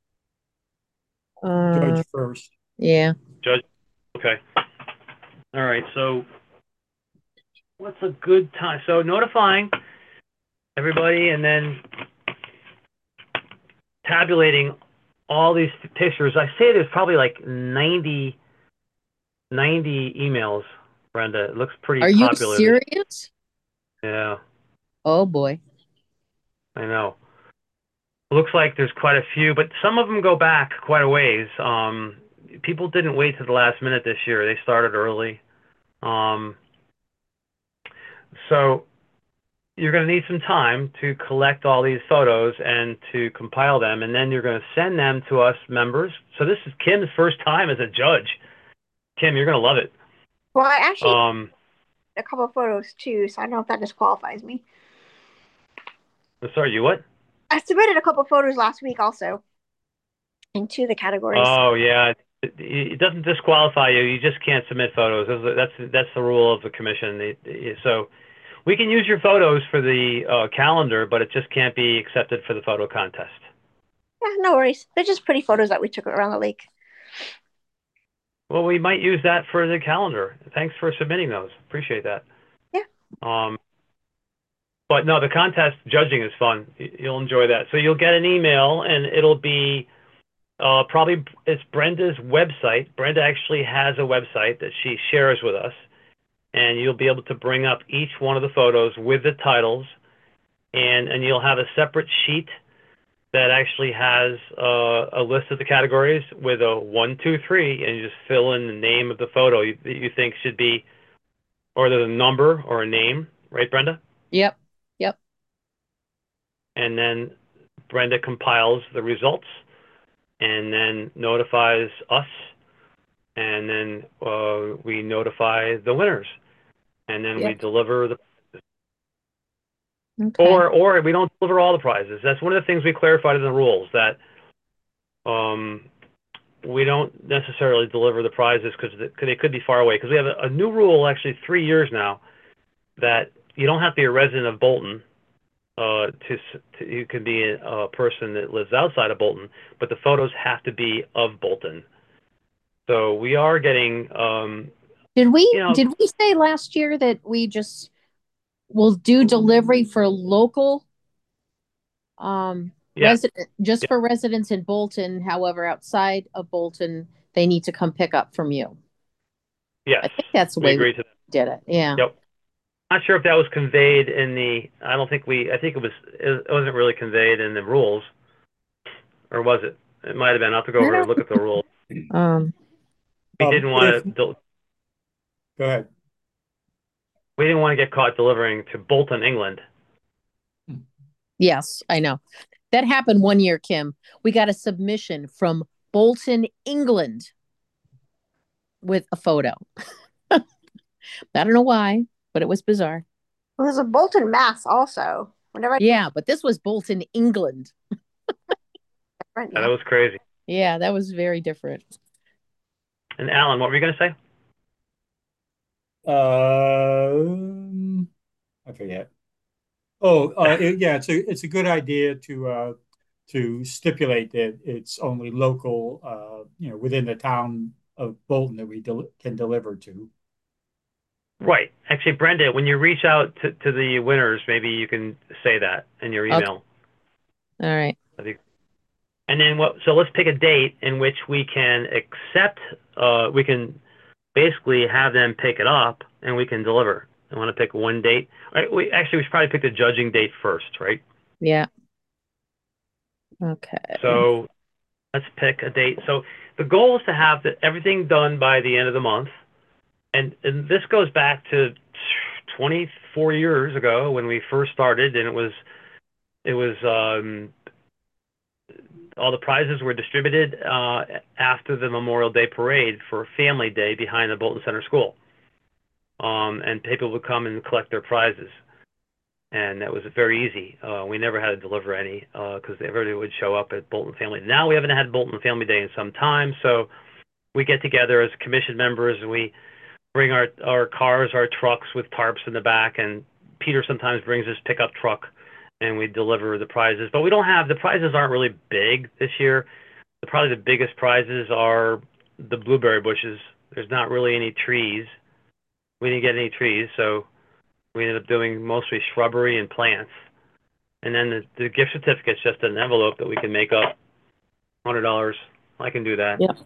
Judge first. Yeah. Judge. Okay. All right. So what's a good time? So notifying everybody and then tabulating all these pictures. I say there's probably like 90 emails, Brenda. It looks pretty popular. Are you serious? Yeah. Oh boy. I know. Looks like there's quite a few, but some of them go back quite a ways. People didn't wait to the last minute this year. They started early. So you're going to need some time to collect all these photos and to compile them, and then you're going to send them to us members. So this is Kim's first time as a judge. Kim, you're going to love it. Well, I actually a couple of photos too, so I don't know if that disqualifies me. Sorry, you what? I submitted a couple of photos last week also into the categories. Oh, yeah. It doesn't disqualify you. You just can't submit photos. That's the rule of the commission. So we can use your photos for the calendar, but it just can't be accepted for the photo contest. Yeah, no worries. They're just pretty photos that we took around the lake. Well, we might use that for the calendar. Thanks for submitting those. Appreciate that. Yeah. But no, the contest judging is fun. You'll enjoy that. So you'll get an email, and it'll be probably it's Brenda's website. Brenda actually has a website that she shares with us, and you'll be able to bring up each one of the photos with the titles, and you'll have a separate sheet that actually has a list of the categories with a 1, 2, 3, and you just fill in the name of the photo that you think should be, or there's a number or a name, right, Brenda? Yep. And then Brenda compiles the results and then notifies us, and then we notify the winners, and then we deliver the. Okay. Or we don't deliver all the prizes. That's one of the things we clarified in the rules, that we don't necessarily deliver the prizes because they could be far away. Because we have a new rule, actually 3 years now, that you don't have to be a resident of Bolton. You can be a person that lives outside of Bolton, but the photos have to be of Bolton. So we are getting, Did we you know, say last year that we just will do delivery for local yeah, just for residents in Bolton, however, outside of Bolton, they need to come pick up from you. yes, I think that's the we way agree we to that. did it. Yeah. Yep. Not sure if that was conveyed in I think it wasn't really conveyed in the rules, or was it? It might have been. I'll have to go over and look at the rules. We didn't want to, Go ahead. we didn't want to get caught delivering to Bolton, England. Yes, I know. That happened one year, Kim. We got a submission from Bolton, England with a photo. I don't know why, but it was bizarre. Well, there's a Bolton, Mass. Also. Yeah, but this was Bolton, England. Yeah, that was crazy. Yeah, that was very different. And Alan, what were you going to say? I forget. Yeah, it's a good idea to stipulate that it's only local, within the town of Bolton that we can deliver to. Right. Actually, Brenda, when you reach out to the winners, maybe you can say that in your email. Okay. All right. And then so let's pick a date in which we can we can basically have them pick it up and we can deliver. I want to pick one date. All right, we should probably pick the judging date first, right? Yeah. Okay. So let's pick a date. So the goal is to have everything done by the end of the month. And this goes back to 24 years ago when we first started, and it was all the prizes were distributed after the Memorial Day parade for Family Day behind the Bolton Center School. And people would come and collect their prizes. And that was very easy. We never had to deliver any because everybody would show up at Bolton Family. Now we haven't had Bolton Family Day in some time, so we get together as commission members and we bring our cars, our trucks with tarps in the back, and Peter sometimes brings his pickup truck and we deliver the prizes. But the prizes aren't really big this year. Probably the biggest prizes are the blueberry bushes. There's not really any trees. We didn't get any trees, so we ended up doing mostly shrubbery and plants. And then the gift certificate's just an envelope that we can make up, $100. I can do that. Yeah.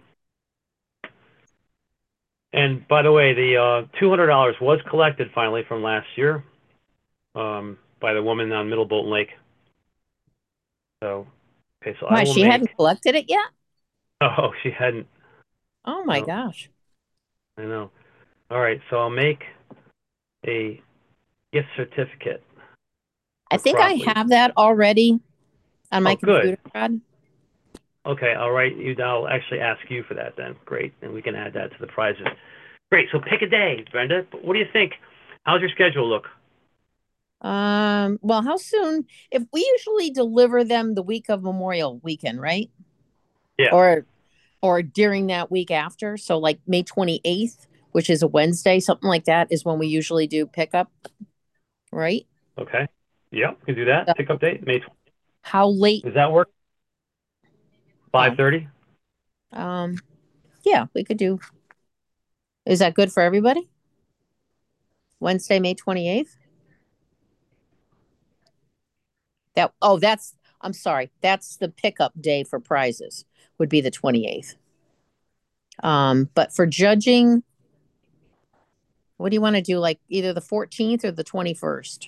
And by the way, the $200 was collected finally from last year by the woman on Middle Bolton Lake. So, okay, so Why, she hadn't collected it yet? Oh, she hadn't. Oh my gosh. I know. All right, so I'll make a gift certificate. I think I have that already on my computer, good. Rod. Okay, I'll actually ask you for that then. Great, and we can add that to the prizes. Great, so pick a day, Brenda. What do you think? How's your schedule look? Well, how soon? If we usually deliver them the week of Memorial Weekend, right? Yeah. Or during that week after. So like May 28th, which is a Wednesday, something like that is when we usually do pickup, right? Okay. Yeah, we can do that. Pickup date, May 20th. How late? Does that work? 5:30? Yeah, we could do. Is that good for everybody? Wednesday, May 28th? I'm sorry. That's the pickup day for prizes would be the 28th. But for judging, what do you want to do? Like either the 14th or the 21st,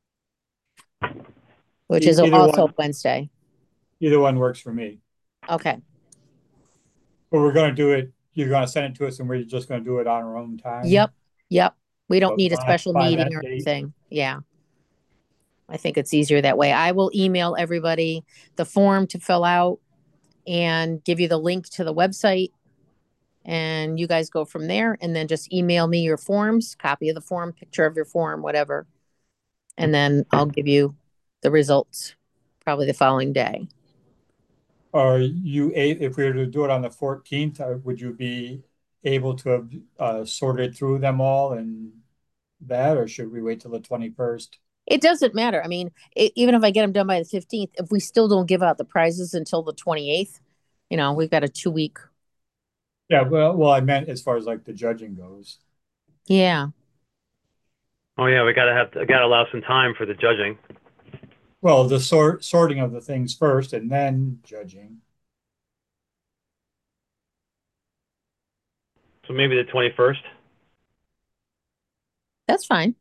which is also Wednesday. Either one works for me. Okay. But we're going to do it. You're going to send it to us and we're just going to do it on our own time. Yep. We don't need a special meeting or anything. Yeah. I think it's easier that way. I will email everybody the form to fill out and give you the link to the website. And you guys go from there and then just email me your forms, copy of the form, picture of your form, whatever. and then I'll give you the results probably the following day. Are you if we were to do it on the 14th, would you be able to have sorted through them all and that, or should we wait till the 21st? It doesn't matter. I mean, even if I get them done by the 15th, if we still don't give out the prizes until the 28th, we've got a 2-week. Yeah, well, I meant as far as like the judging goes. Yeah. Oh yeah, we gotta allow some time for the judging. Well, the sorting of the things first and then judging. So maybe the 21st. That's fine.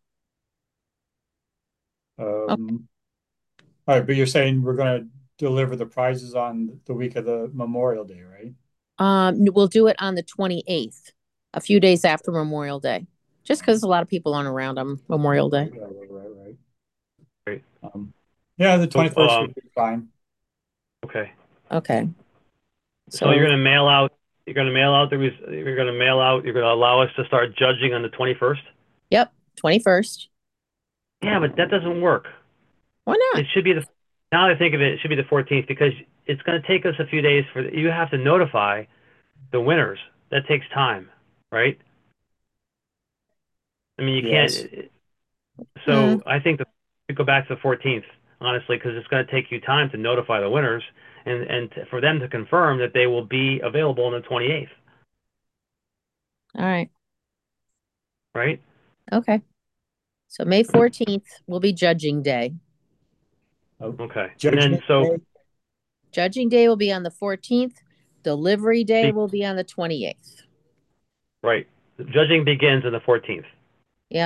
Okay. All right, but you're saying we're going to deliver the prizes on the week of the Memorial Day, right? We'll do it on the 28th, a few days after Memorial Day, just because a lot of people aren't around on Memorial Day. Right. Great. Yeah, the 21st would be fine. Okay. Okay. So you're gonna mail out. You're gonna allow us to start judging on the 21st. Yep, 21st. Yeah, but that doesn't work. Why not? It should be now that I think of it, it should be the 14th because it's going to take us a few days you have to notify the winners. That takes time, right? I mean, you can't. So I think that we go back to the 14th, honestly, because it's going to take you time to notify the winners and for them to confirm that they will be available on the 28th. All right. Right? Okay. So May 14th will be Judging Day. Okay. Judging Day will be on the 14th. Delivery Day will be on the 28th. Right. Judging begins on the 14th. Yeah.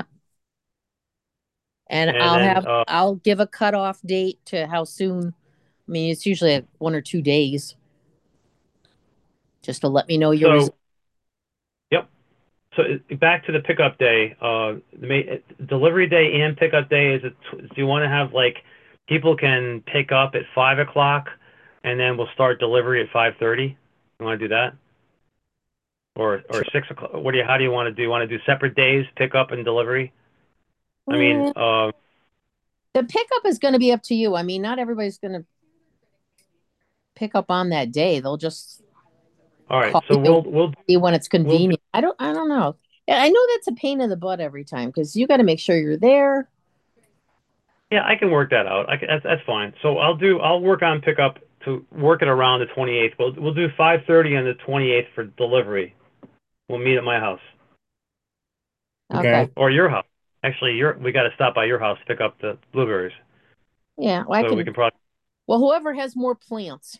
And I'll give a cutoff date to how soon. I mean, it's usually 1 or 2 days. Just to let me know your results. Yep. So back to the pickup day, delivery day and pickup day do you want to have people can pick up at 5 o'clock and then we'll start delivery at 5:30? You want to do that? Or 6 o'clock? How do you want to do? You want to do separate days, pickup and delivery? I mean, the pickup is going to be up to you. I mean, not everybody's going to pick up on that day. They'll just all right. So we'll see when it's convenient. I don't know. I know that's a pain in the butt every time because you got to make sure you're there. Yeah, I can work that out. That's fine. So I'll work on pickup to work it around the 28th. We'll do 5:30 on the 28th for delivery. We'll meet at my house. Okay. Or your house. Actually, we got to stop by your house to pick up the blueberries. Yeah, we can probably. Well, whoever has more plants.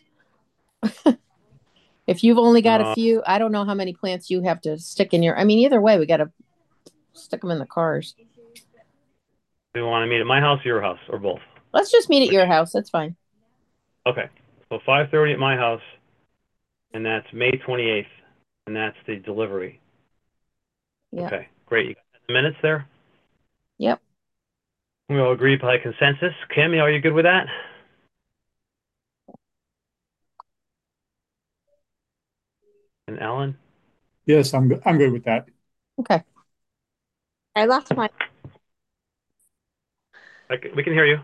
If you've only got a few, I don't know how many plants you have to stick in your. I mean, either way, we got to stick them in the cars. Do you want to meet at my house or your house or both? Let's just meet at your house. That's fine. Okay. So 5:30 at my house, and that's May 28th, and that's the delivery. Yeah. Okay, great. You got the minutes there? Yep. We all agree by consensus. Kim, are you good with that? And Alan? Yes, I'm good with that. Okay. I lost my. We can hear you.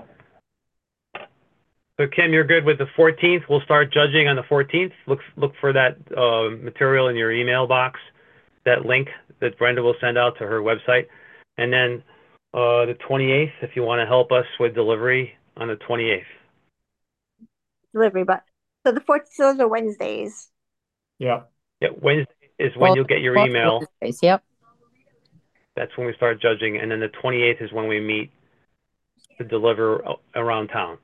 So Kim, you're good with the 14th. We'll start judging on the 14th. Look for that material in your email box, that link that Brenda will send out to her website. And then the 28th, if you want to help us with delivery on the 28th. Delivery, but so the 14th, those are Wednesdays. Yeah. Yeah, Wednesday is when you'll get your email. Wednesdays, yep. That's when we start judging. And then the 28th is when we meet to deliver around town.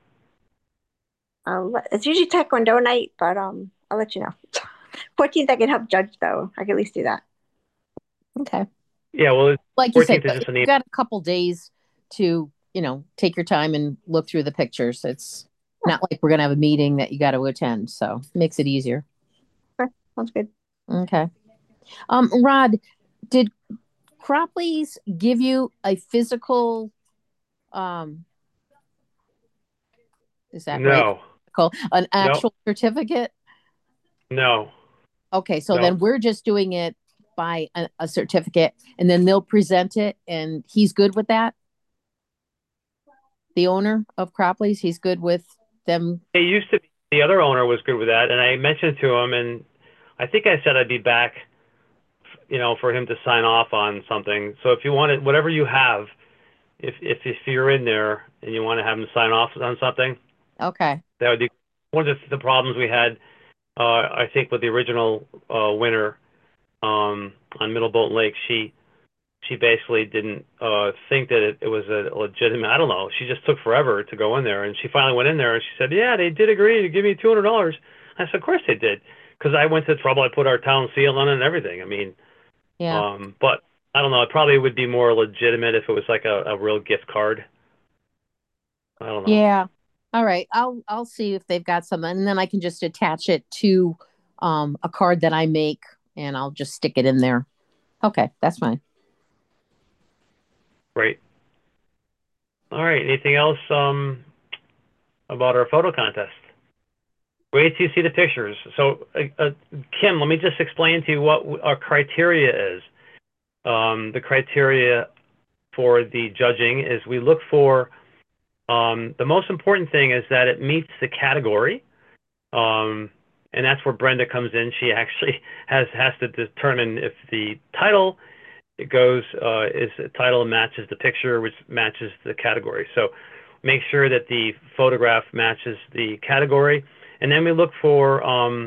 It's usually Taekwondo night, but I'll let you know. 14th, I can help judge, though. I can at least do that. Okay. Yeah, well, like you said, you've got a couple days to, take your time and look through the pictures. It's not like we're going to have a meeting that you got to attend, so it makes it easier. Okay, sounds good. Okay. Rod, did Cropley's give you a physical, is that right? An actual certificate? No. Okay, so then we're just doing it by a certificate, and then they'll present it, and he's good with that? the owner of Cropley's? He's good with them. It used to be the other owner was good with that, and I mentioned to him, and I think I said I'd be back, for him to sign off on something. So if you wanted, whatever you have, if you're in there and you want to have him sign off on something, Okay. that would be one of the problems we had. I think with the original winner on Middle Bolton Lake, she basically didn't think that it was a legitimate. I don't know. She just took forever to go in there, and she finally went in there and she said, "Yeah, they did agree to give me $200." I said, "Of course they did, because I went to trouble. I put our town seal on it and everything. I mean, Yeah. but I don't know. It probably would be more legitimate if it was like a real gift card. I don't know." Yeah. All right. I'll see if they've got some, and then I can just attach it to a card that I make, and I'll just stick it in there. Okay, that's fine. Great. All right. Anything else about our photo contest? Wait till you see the pictures. So, Kim, let me just explain to you what our criteria is. The criteria for the judging is we look for, the most important thing is that it meets the category. And that's where Brenda comes in. She actually has to determine if the title is the title matches the picture, which matches the category. So make sure that the photograph matches the category. And then we look for,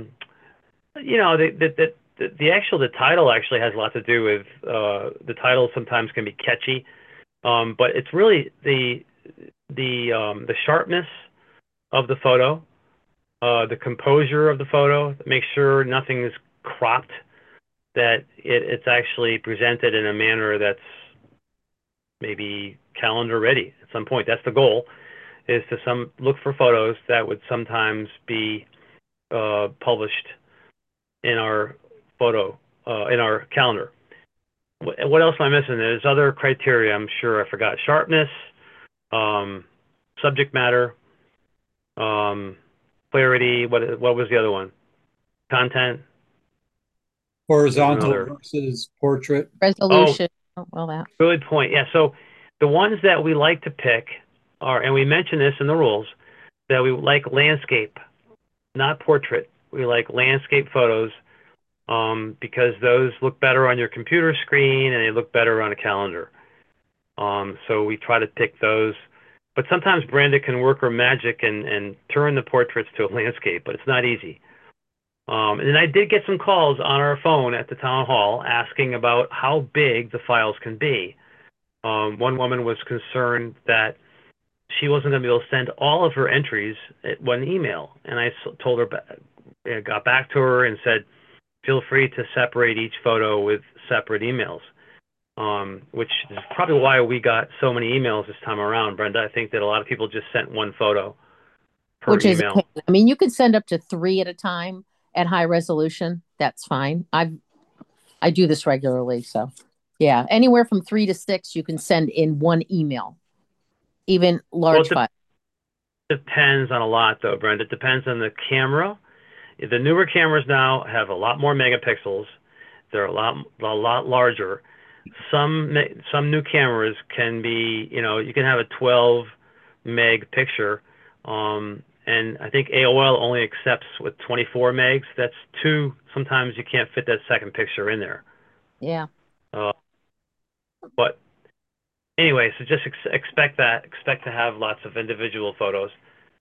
the title actually has a lot to do with, the title sometimes can be catchy, but it's really the sharpness of the photo, the composure of the photo, make sure nothing is cropped, that it's actually presented in a manner that's maybe calendar ready at some point. That's the goal, is to look for photos that would sometimes be published in our in our calendar. What else am I missing? There's other criteria, I'm sure I forgot. Sharpness, subject matter, clarity. What was the other one? Content. Horizontal versus portrait. Resolution. Oh, well, that. Good point. Yeah. So the ones that we like to pick are, and we mentioned this in the rules, that we like landscape, not portrait. We like landscape photos, because those look better on your computer screen and they look better on a calendar. So we try to pick those. But sometimes Brenda can work her magic and turn the portraits to a landscape, but it's not easy. And then I did get some calls on our phone at the town hall asking about how big the files can be. One woman was concerned that she wasn't going to be able to send all of her entries at one email. And I told her, got back to her and said, feel free to separate each photo with separate emails, which is probably why we got so many emails this time around, Brenda. I think that a lot of people just sent one photo per Which is, email. I mean, you can send up to 3 at a time at high resolution. That's fine. I do this regularly. So yeah, anywhere from 3 to 6, you can send in one email, even large files. Depends on a lot though, Brenda. It depends on the camera. The newer cameras now have a lot more megapixels. They're a lot larger. Some new cameras can be, you can have a 12 meg picture. And I think AOL only accepts with 24 megs. That's too, sometimes you can't fit that second picture in there. Yeah. But anyway, so just expect that. Expect to have lots of individual photos.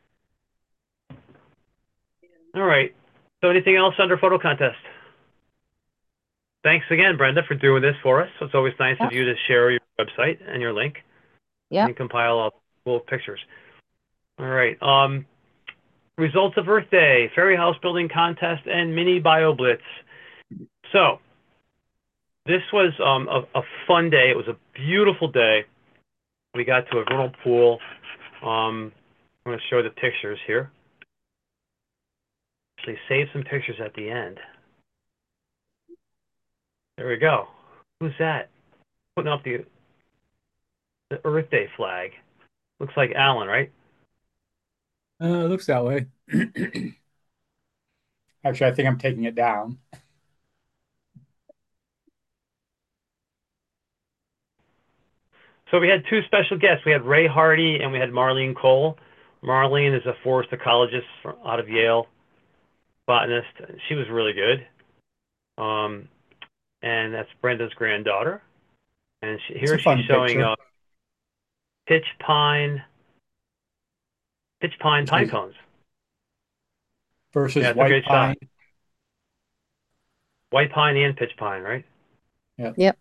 All right. So anything else under photo contest? Thanks again, Brenda, for doing this for us. It's always nice of you to share your website and your link. Yeah. And compile all cool pictures. All right. Results of Earth Day, Fairy House Building Contest, and Mini BioBlitz. So this was a fun day. It was a beautiful day. We got to a vernal pool. I'm going to show the pictures here. Actually, save some pictures at the end. There we go. Who's that? Putting up the Earth Day flag. Looks like Alan, right? Looks that way. Actually, I think I'm taking it down. So we had two special guests. We had Ray Hardy and we had Marlene Cole. Marlene is a forest ecologist out of Yale, botanist. She was really good. And that's Brenda's granddaughter. And here she's showing pitch pine pine cones. Versus white pine. Shot. White pine and pitch pine, right? Yep.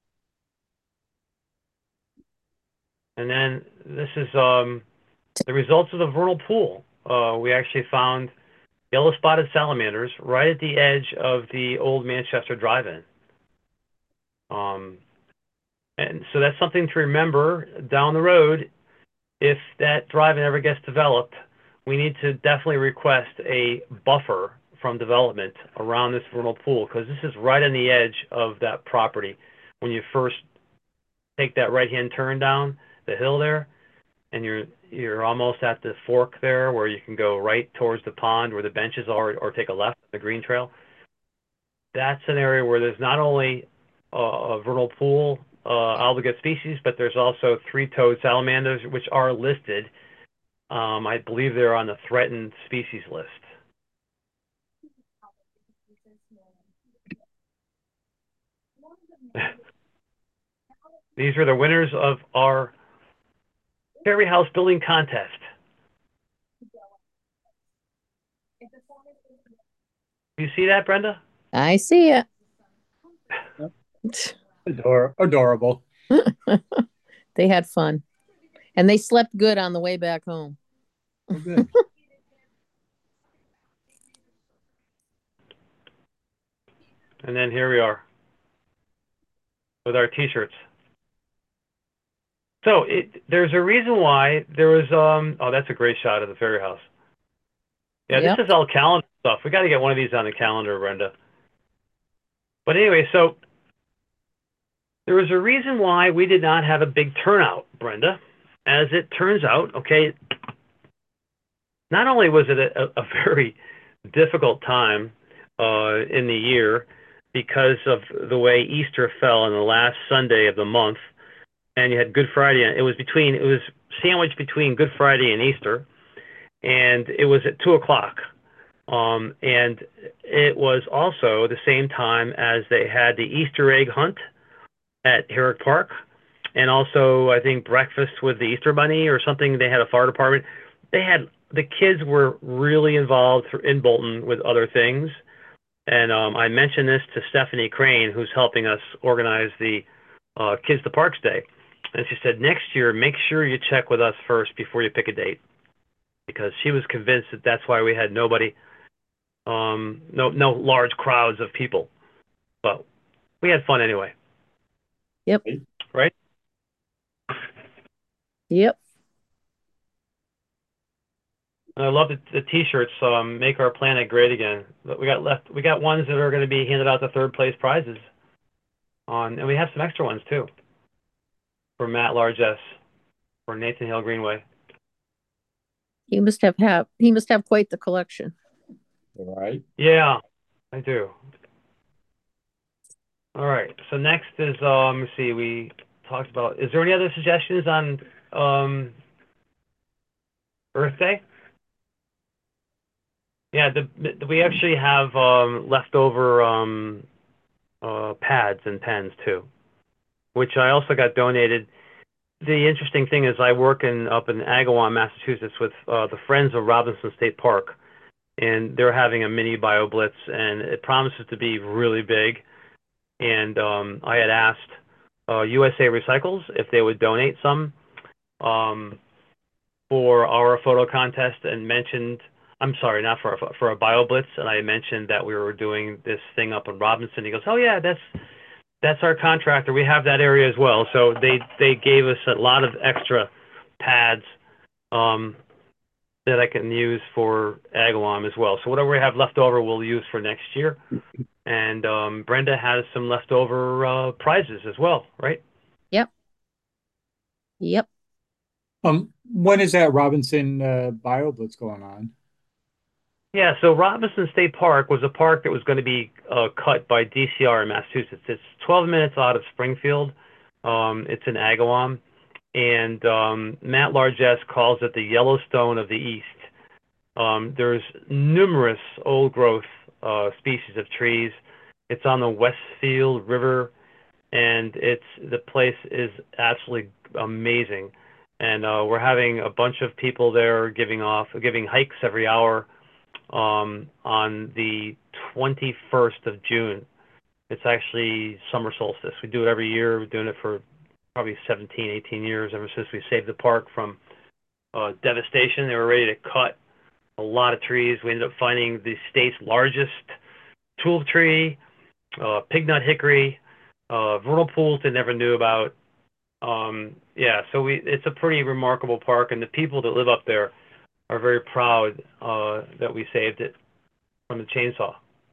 And then this is the results of the vernal pool. We actually found yellow spotted salamanders right at the edge of the old Manchester Drive-In. And so that's something to remember down the road. If that drive-in ever gets developed, we need to definitely request a buffer from development around this vernal pool, because this is right on the edge of that property. When you first take that right-hand turn down the hill there, and you're almost at the fork there where you can go right towards the pond where the benches are, or take a left on the green trail. That's an area where there's not only a vernal pool obligate species, but there's also three-toed salamanders, which are listed. I believe they're on the threatened species list. These are the winners of our fairy house building contest. You see that, Brenda? I see it. Adorable. They had fun. And they slept good on the way back home. Oh, good. And then here we are with our t-shirts. So there's a reason why there was, oh, that's a great shot of the fairy house. Yeah, This is all calendar stuff. We got to get one of these on the calendar, Brenda. But anyway, so there was a reason why we did not have a big turnout, Brenda. As it turns out, okay, not only was it a very difficult time in the year because of the way Easter fell on the last Sunday of the month, and you had Good Friday. It was sandwiched between Good Friday and Easter, and it was at 2:00. And it was also the same time as they had the Easter egg hunt at Herrick Park, and also I think breakfast with the Easter Bunny or something. They had a fire department. The kids were really involved in Bolton with other things. And I mentioned this to Stephanie Crane, who's helping us organize the Kids to Parks Day. And she said, next year, make sure you check with us first before you pick a date. Because she was convinced that that's why we had nobody, no large crowds of people. But we had fun anyway. Yep. Right? Yep. And I love the t-shirts, Make Our Planet Great Again. But we got ones that are going to be handed out to third place prizes. And we have some extra ones too. For Matt Largess, for Nathan Hill Greenway. He must have quite the collection. All right. Yeah, I do. All right. So next is let's see. We talked about. Is there any other suggestions on Earth Day? Yeah, we actually have leftover pads and pens too, which I also got donated. The interesting thing is I work up in Agawam, Massachusetts with the Friends of Robinson State Park, and they're having a mini BioBlitz, and it promises to be really big. And I had asked USA Recycles if they would donate some for our photo contest, and mentioned, I'm sorry, not for a BioBlitz, and I mentioned that we were doing this thing up in Robinson. He goes, oh yeah, that's our contractor. We have that area as well. So they gave us a lot of extra pads that I can use for Agawam as well. So whatever we have left over, we'll use for next year. And Brenda has some leftover prizes as well, right? Yep. Yep. When is that Robinson BioBlitz going on? Yeah, so Robinson State Park was a park that was going to be cut by DCR in Massachusetts. It's 12 minutes out of Springfield. It's in Agawam. and Matt Largess calls it the Yellowstone of the East. There's numerous old growth species of trees. It's on the Westfield River, and the place is absolutely amazing. And we're having a bunch of people there giving hikes every hour on the 21st of June. It's actually summer solstice. We do it every year. We're doing it for probably 17, 18 years, ever since we saved the park from devastation. They were ready to cut a lot of trees. We ended up finding the state's largest tulip tree, pignut hickory, vernal pools they never knew about. Yeah, so it's a pretty remarkable park, and the people that live up there are very proud that we saved it from the chainsaw.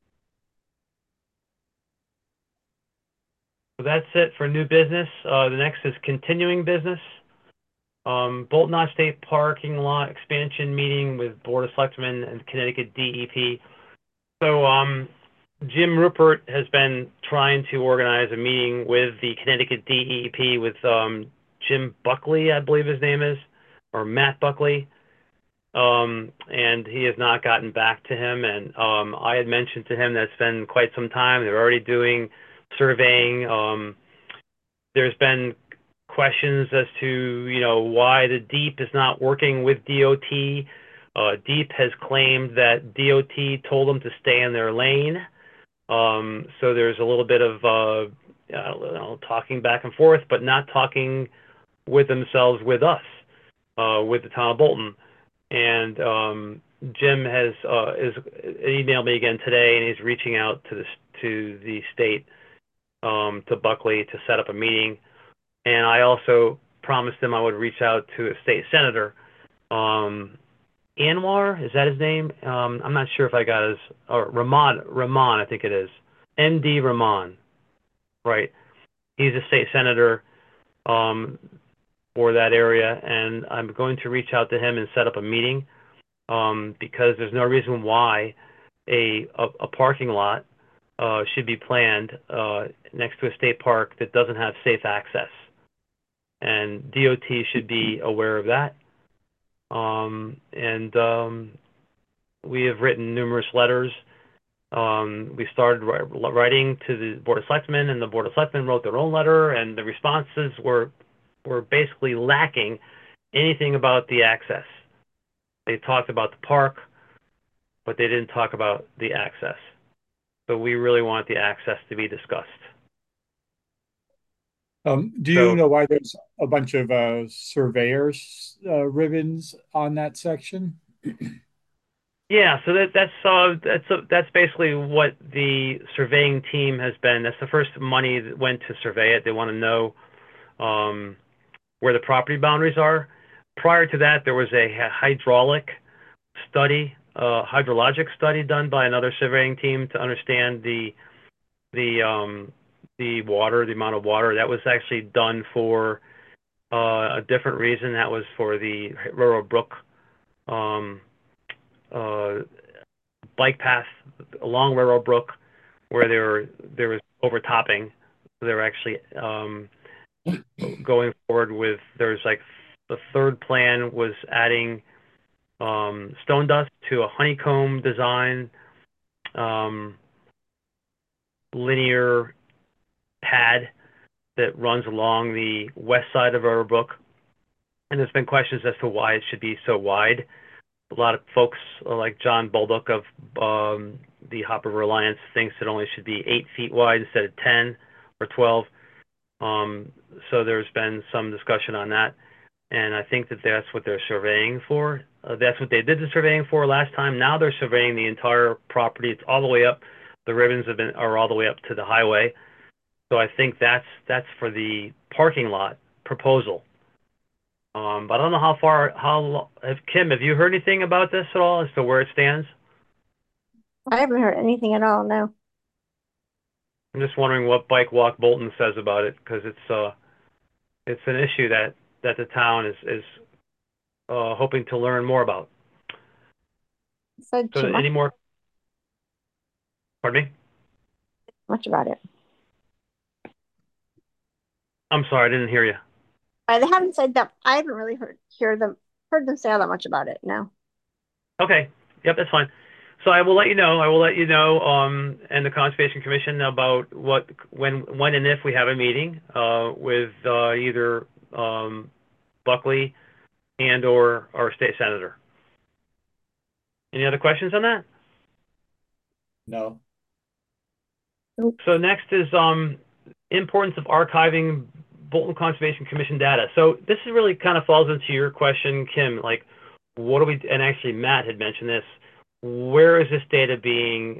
So that's it for new business. The next is continuing business. Bolton Knott State parking lot expansion meeting with Board of Selectmen and Connecticut DEP. So Jim Rupert has been trying to organize a meeting with the Connecticut DEP with Jim Buckley, I believe his name is, or Matt Buckley. And he has not gotten back to him. And I had mentioned to him that it's been quite some time. They're already doing surveying. There's been questions as to, why the DEEP is not working with DOT. DEEP has claimed that DOT told them to stay in their lane. So there's a little bit of talking back and forth, but not talking with themselves, with us, with the town of Bolton. And Jim has emailed me again today, and he's reaching out to the state, to Buckley, to set up a meeting. And I also promised him I would reach out to a state senator, Anwar, is that his name? I'm not sure if I got his, or Rahman, I think it is. ND Rahman, right? He's a state senator for that area, and I'm going to reach out to him and set up a meeting because there's no reason why a parking lot should be planned next to a state park that doesn't have safe access. And DOT should be aware of that. We have written numerous letters. We started writing to the Board of Selectmen, and the Board of Selectmen wrote their own letter, and the responses were basically lacking anything about the access. They talked about the park, but they didn't talk about the access. So we really want the access to be discussed. Do you know why there's a bunch of surveyors ribbons on that section? Yeah, so that's basically what the surveying team has been. That's the first money that went to survey it. They want to know where the property boundaries are. Prior to that, there was a hydrologic study done by another surveying team to understand the water, the amount of water. That was actually done for a different reason. That was for the Railroad Brook bike path along Railroad Brook, where there was overtopping. So they were actually going forward with, there's like the third plan was adding stone dust to a honeycomb design, linear pad that runs along the west side of Railroad Brook. And there's been questions as to why it should be so wide. A lot of folks, like John Bolduc of the Hop River Alliance, thinks it only should be 8 feet wide instead of 10 or 12. So there's been some discussion on that. And I think that that's what they're surveying for. That's what they did the surveying for last time. Now they're surveying the entire property. It's all the way up. The ribbons are all the way up to the highway. So I think that's for the parking lot proposal. But I don't know Kim, have you heard anything about this at all as to where it stands? I haven't heard anything at all, no. I'm just wondering what Bike Walk Bolton says about it, because it's an issue that the town is hoping to learn more about. So any more? Pardon me? Much about it. I'm sorry, I didn't hear you. They haven't said that. I haven't really heard them say all that much about it. No. Okay. Yep, that's fine. So I will let you know. And the Conservation Commission about when and if we have a meeting with either Buckley and or our state senator. Any other questions on that? No. Nope. So next is importance of archiving Bolton Conservation Commission data. So this really kind of falls into your question, Kim. Like, what do we? And actually, Matt had mentioned this. Where is this data being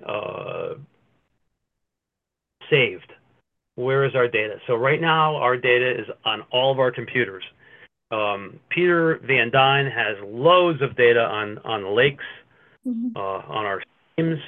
saved? Where is our data? So right now, our data is on all of our computers. Peter Van Dyne has loads of data on the lakes, on our streams.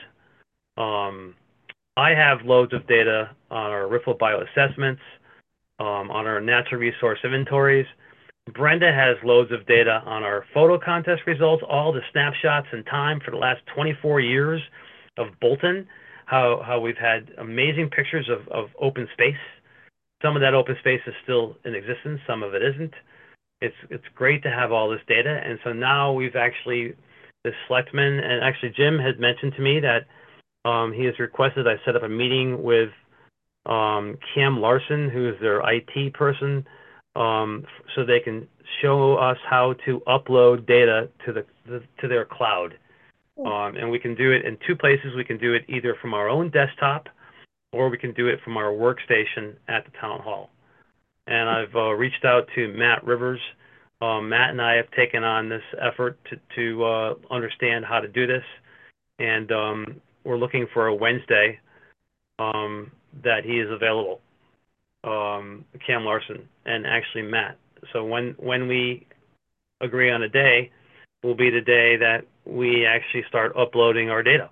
I have loads of data on our RIFLA bioassessments, on our natural resource inventories. Brenda has loads of data on our photo contest results, all the snapshots in time for the last 24 years of Bolton, how we've had amazing pictures of open space. Some of that open space is still in existence, some of it isn't. It's great to have all this data. And so now we've actually, the selectmen, and actually Jim had mentioned to me that he has requested I set up a meeting with Cam Larson, who is their IT person, so they can show us how to upload data to their cloud. And we can do it in two places. We can do it either from our own desktop, or we can do it from our workstation at the town hall. And I've reached out to Matt Rivers. Matt and I have taken on this effort to understand how to do this. And we're looking for a Wednesday that he is available, Cam Larson and actually Matt. So when we agree on a day, will be the day that we actually start uploading our data.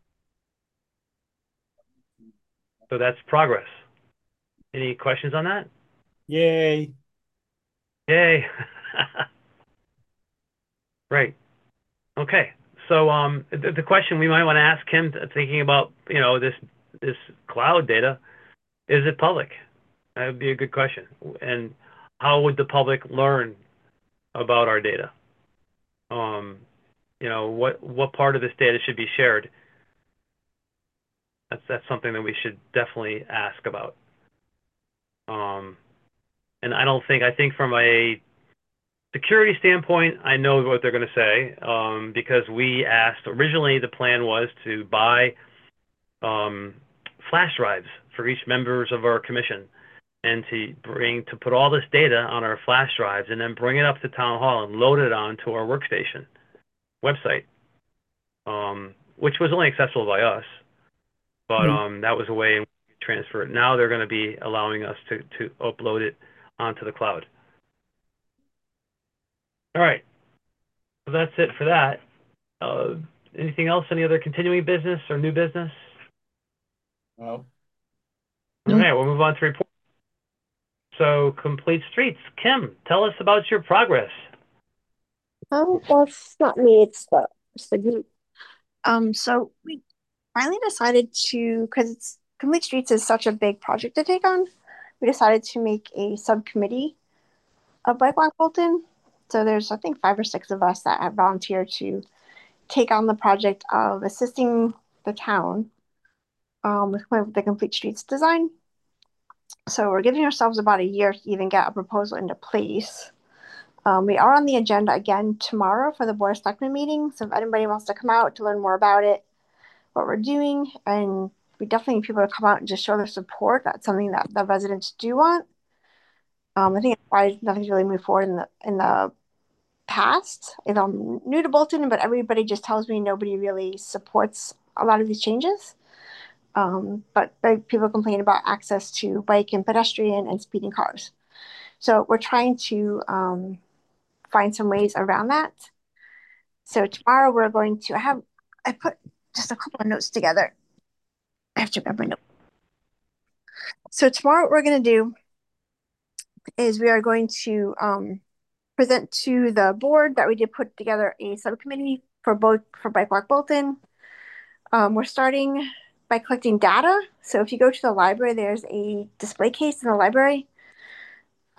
So that's progress. Any questions on that? Yay. Yay. Right. Okay. So the question we might want to ask him, thinking about this cloud data, is it public? That would be a good question. And how would the public learn about our data? What part of this data should be shared? That's something that we should definitely ask about. And I think from a security standpoint, I know what they're going to say, because we asked, originally the plan was to buy flash drives for each members of our commission, and to put all this data on our flash drives and then bring it up to town hall and load it onto our workstation website, which was only accessible by us, but that was a way in transfer it. Now they're going to be allowing us to upload it onto the cloud. All right, so that's it for that. Anything else? Any other continuing business or new business? No. All right, we'll move on to report. So, Complete Streets. Kim, tell us about your progress. Well, it's not me, it's the group. So we finally decided to, because Complete Streets is such a big project to take on, we decided to make a subcommittee of Bike Walk Bolton. So there's, I think, 5 or 6 of us that have volunteered to take on the project of assisting the town with the Complete Streets design. So we're giving ourselves about a year to even get a proposal into place. We are on the agenda again tomorrow for the Board of Selectmen meeting. So if anybody wants to come out to learn more about it, what we're doing, and we definitely need people to come out and just show their support. That's something that the residents do want. I think it's why nothing's really moved forward in the past. I'm new to Bolton, but everybody just tells me nobody really supports a lot of these changes. But people complain about access to bike and pedestrian and speeding cars. So we're trying to find some ways around that. So tomorrow we're going to I put just a couple of notes together. I have to grab my note. So tomorrow what we're going to do is we are going to present to the board that we did put together a subcommittee for Bike Walk Bolton. We're starting by collecting data. So if you go to the library, there's a display case in the library.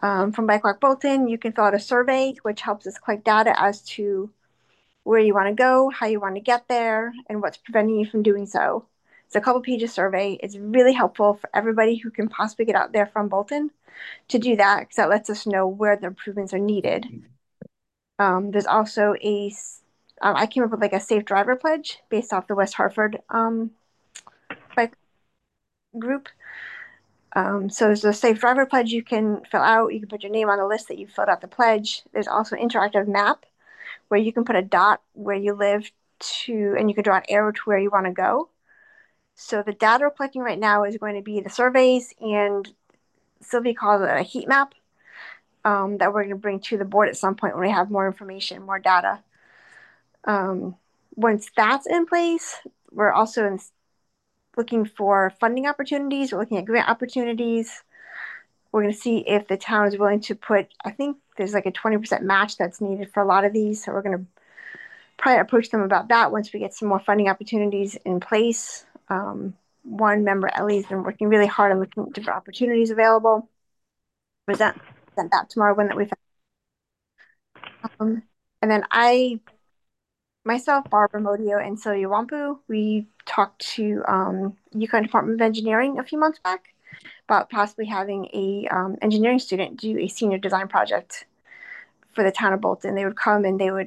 From Bike Walk Bolton, you can fill out a survey, which helps us collect data as to where you want to go, how you want to get there, and what's preventing you from doing so. It's a couple pages survey. It's really helpful for everybody who can possibly get out there from Bolton to do that, because that lets us know where the improvements are needed. There's also I came up with like a safe driver pledge based off the West Hartford bike group. So there's a safe driver pledge you can fill out. You can put your name on the list that you filled out the pledge. There's also an interactive map where you can put a dot where you live and you can draw an arrow to where you want to go. So the data we're collecting right now is going to be the surveys, and Sylvie calls it a heat map that we're going to bring to the board at some point when we have more information, more data. Once that's in place, we're also looking for funding opportunities. We're looking at grant opportunities. We're going to see if the town is willing to I think there's like a 20% match that's needed for a lot of these. So we're going to probably approach them about that once we get some more funding opportunities in place. One member, Ellie, has been working really hard on looking at different opportunities available. Present that tomorrow when that we've and then myself, Barbara Modio, and Sylvia Wampu, we talked to Yukon Department of Engineering a few months back about possibly having a engineering student do a senior design project for the town of Bolton. They would come and they would,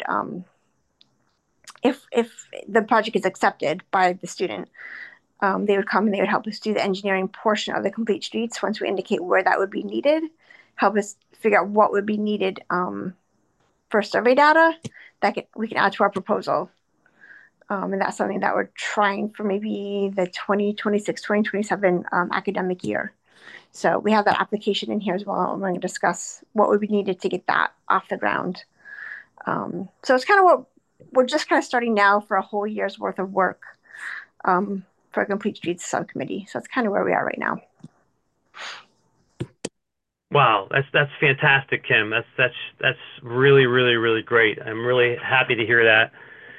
if the project is accepted by the student, they would come and they would help us do the engineering portion of the complete streets. Once we indicate where that would be needed, help us figure out what would be needed for survey data that we can add to our proposal. And that's something that we're trying for maybe the 2026-2027 academic year. So we have that application in here as well, and we're going to discuss what would be needed to get that off the ground. So it's kind of what we're just kind of starting now for a whole year's worth of work for a complete streets subcommittee. So it's kind of where we are right now. Wow, that's fantastic, Kim. That's really, really, really great. I'm really happy to hear that.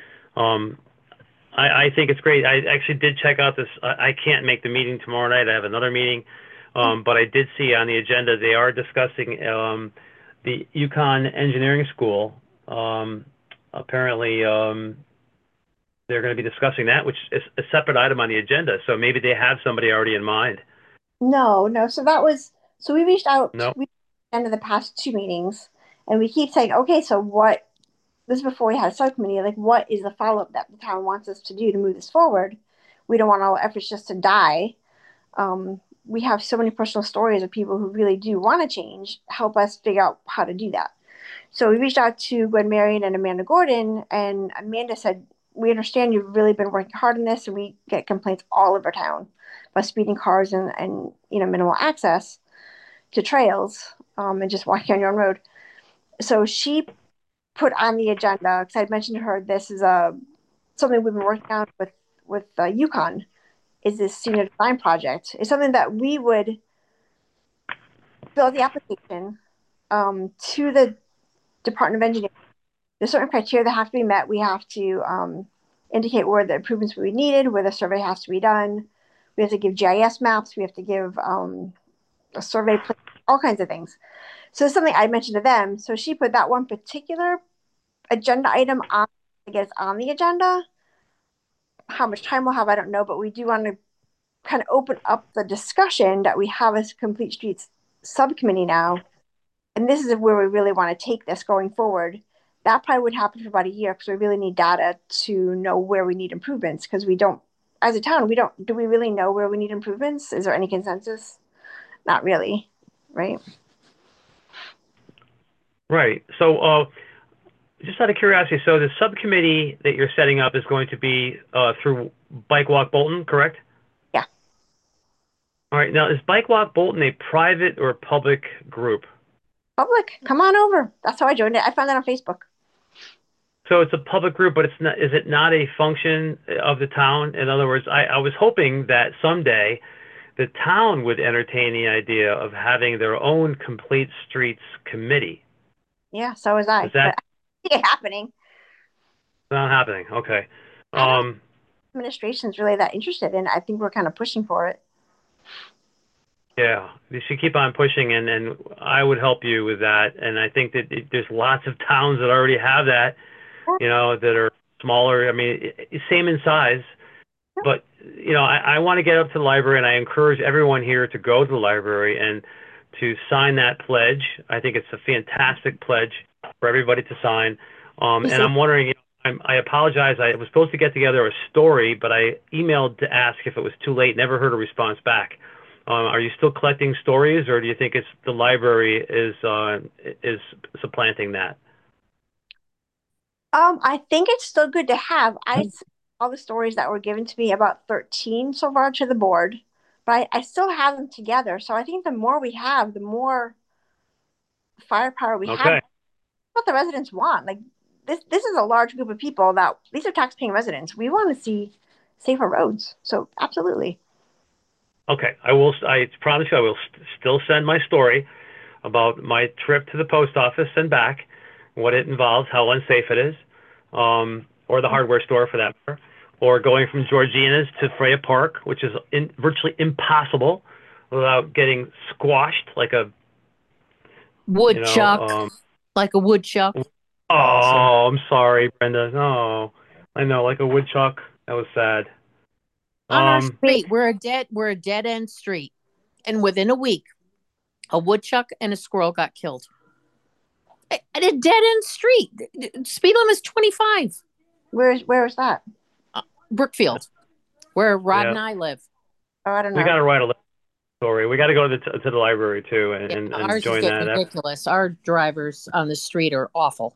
I think it's great. I actually did check out this. I can't make the meeting tomorrow night. I have another meeting, but I did see on the agenda they are discussing the Yukon Engineering School. Apparently, they're going to be discussing that, which is a separate item on the agenda. So maybe they have somebody already in mind. No. So we reached out No. at the end of the past 2 meetings, and we keep saying, okay, so what, this is before we had a subcommittee, like what is the follow-up that the town wants us to do to move this forward? We don't want all efforts just to die. We have so many personal stories of people who really do want to change, help us figure out how to do that. So we reached out to Gwen Marion and Amanda Gordon, and Amanda said, we understand you've really been working hard on this, and we get complaints all over town about speeding cars and minimal access to trails and just walking on your own road. So she put on the agenda, because I'd mentioned to her this is something we've been working on with Yukon, is this senior design project. It's something that we would fill out the application to the Department of Engineering. There's certain criteria that have to be met. We have to indicate where the improvements will be needed, where the survey has to be done. We have to give GIS maps. We have to give a survey plan, all kinds of things. So it's something I mentioned to them. So she put that one particular agenda item on to get us on the agenda. How much time we'll have, I don't know, but we do want to kind of open up the discussion that we have as Complete Streets subcommittee now. And this is where we really want to take this going forward. That probably would happen for about a year, because we really need data to know where we need improvements, because we don't, as a town, do we really know where we need improvements? Is there any consensus? Not really, right? Right. So just out of curiosity, so the subcommittee that you're setting up is going to be through Bike Walk Bolton, correct? Yeah. All right. Now, is Bike Walk Bolton a private or public group? Public. Come on over. That's how I joined it. I found that on Facebook. So it's a public group, but it's not. Is it not a function of the town? In other words, I was hoping that someday the town would entertain the idea of having their own Complete Streets committee. Yeah, so was I. Is that it happening? Not happening? Okay. Administration's really that interested in. I think we're kind of pushing for it. Yeah, you should keep on pushing, and I would help you with that. And I think that there's lots of towns that already have that, that are smaller. I mean, same in size, but I want to get up to the library, and I encourage everyone here to go to the library and to sign that pledge. I think it's a fantastic pledge for everybody to sign. And I'm wondering, I apologize. I was supposed to get together a story, but I emailed to ask if it was too late. Never heard a response back. Are you still collecting stories, or do you think it's the library is supplanting that? I think it's still good to have. I sent all the stories that were given to me, about 13 so far, to the board, but I still have them together. So I think the more we have, the more firepower we have. Okay. What the residents want. Like this is a large group of people that these are tax-paying residents. We want to see safer roads. So absolutely. Okay, I promise you I will still send my story about my trip to the post office and back, what it involves, how unsafe it is, or the hardware store for that matter, or going from Georgina's to Freya Park, which is virtually impossible without getting squashed like a woodchuck, like a woodchuck. Oh, I'm sorry, Brenda. No, I know, like a woodchuck. That was sad. On our street, we're a dead end street, and within a week, a woodchuck and a squirrel got killed at a dead end street. Speed limit is 25. Where is that? Brookfield, where Rod and I live. Oh, I don't know. We got to write a story. We got to go to the library too and ours join is getting that. Ridiculous. Our drivers on the street are awful.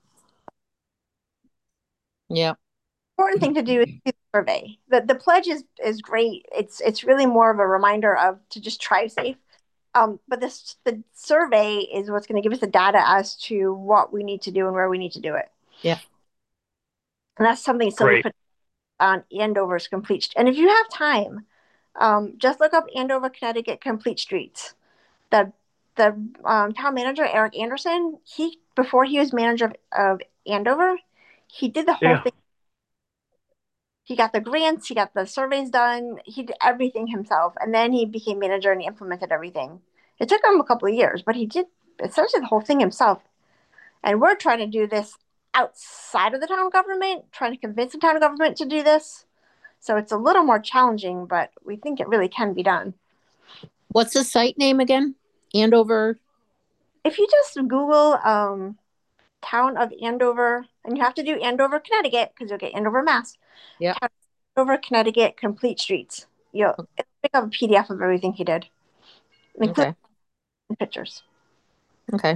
Yeah. Important thing to do is do the survey. The pledge is great. It's really more of a reminder to just drive safe. But the survey is what's going to give us the data as to what we need to do and where we need to do it. Yeah. And that's something Sylvia put on Andover's complete. And if you have time, just look up Andover, Connecticut complete streets. The town manager, Eric Anderson, before he was manager of Andover, he did the whole thing. He got the grants, he got the surveys done, he did everything himself. And then he became manager and he implemented everything. It took him a couple of years, but he did essentially the whole thing himself. And we're trying to do this outside of the town government, trying to convince the town government to do this. So it's a little more challenging, but we think it really can be done. What's the site name again? Andover? If you just Google town of Andover, and you have to do Andover, Connecticut, because you'll get Andover, Mass. Yeah. Andover, Connecticut, complete streets. It'll pick up a PDF of everything he did. Okay. Pictures. Okay.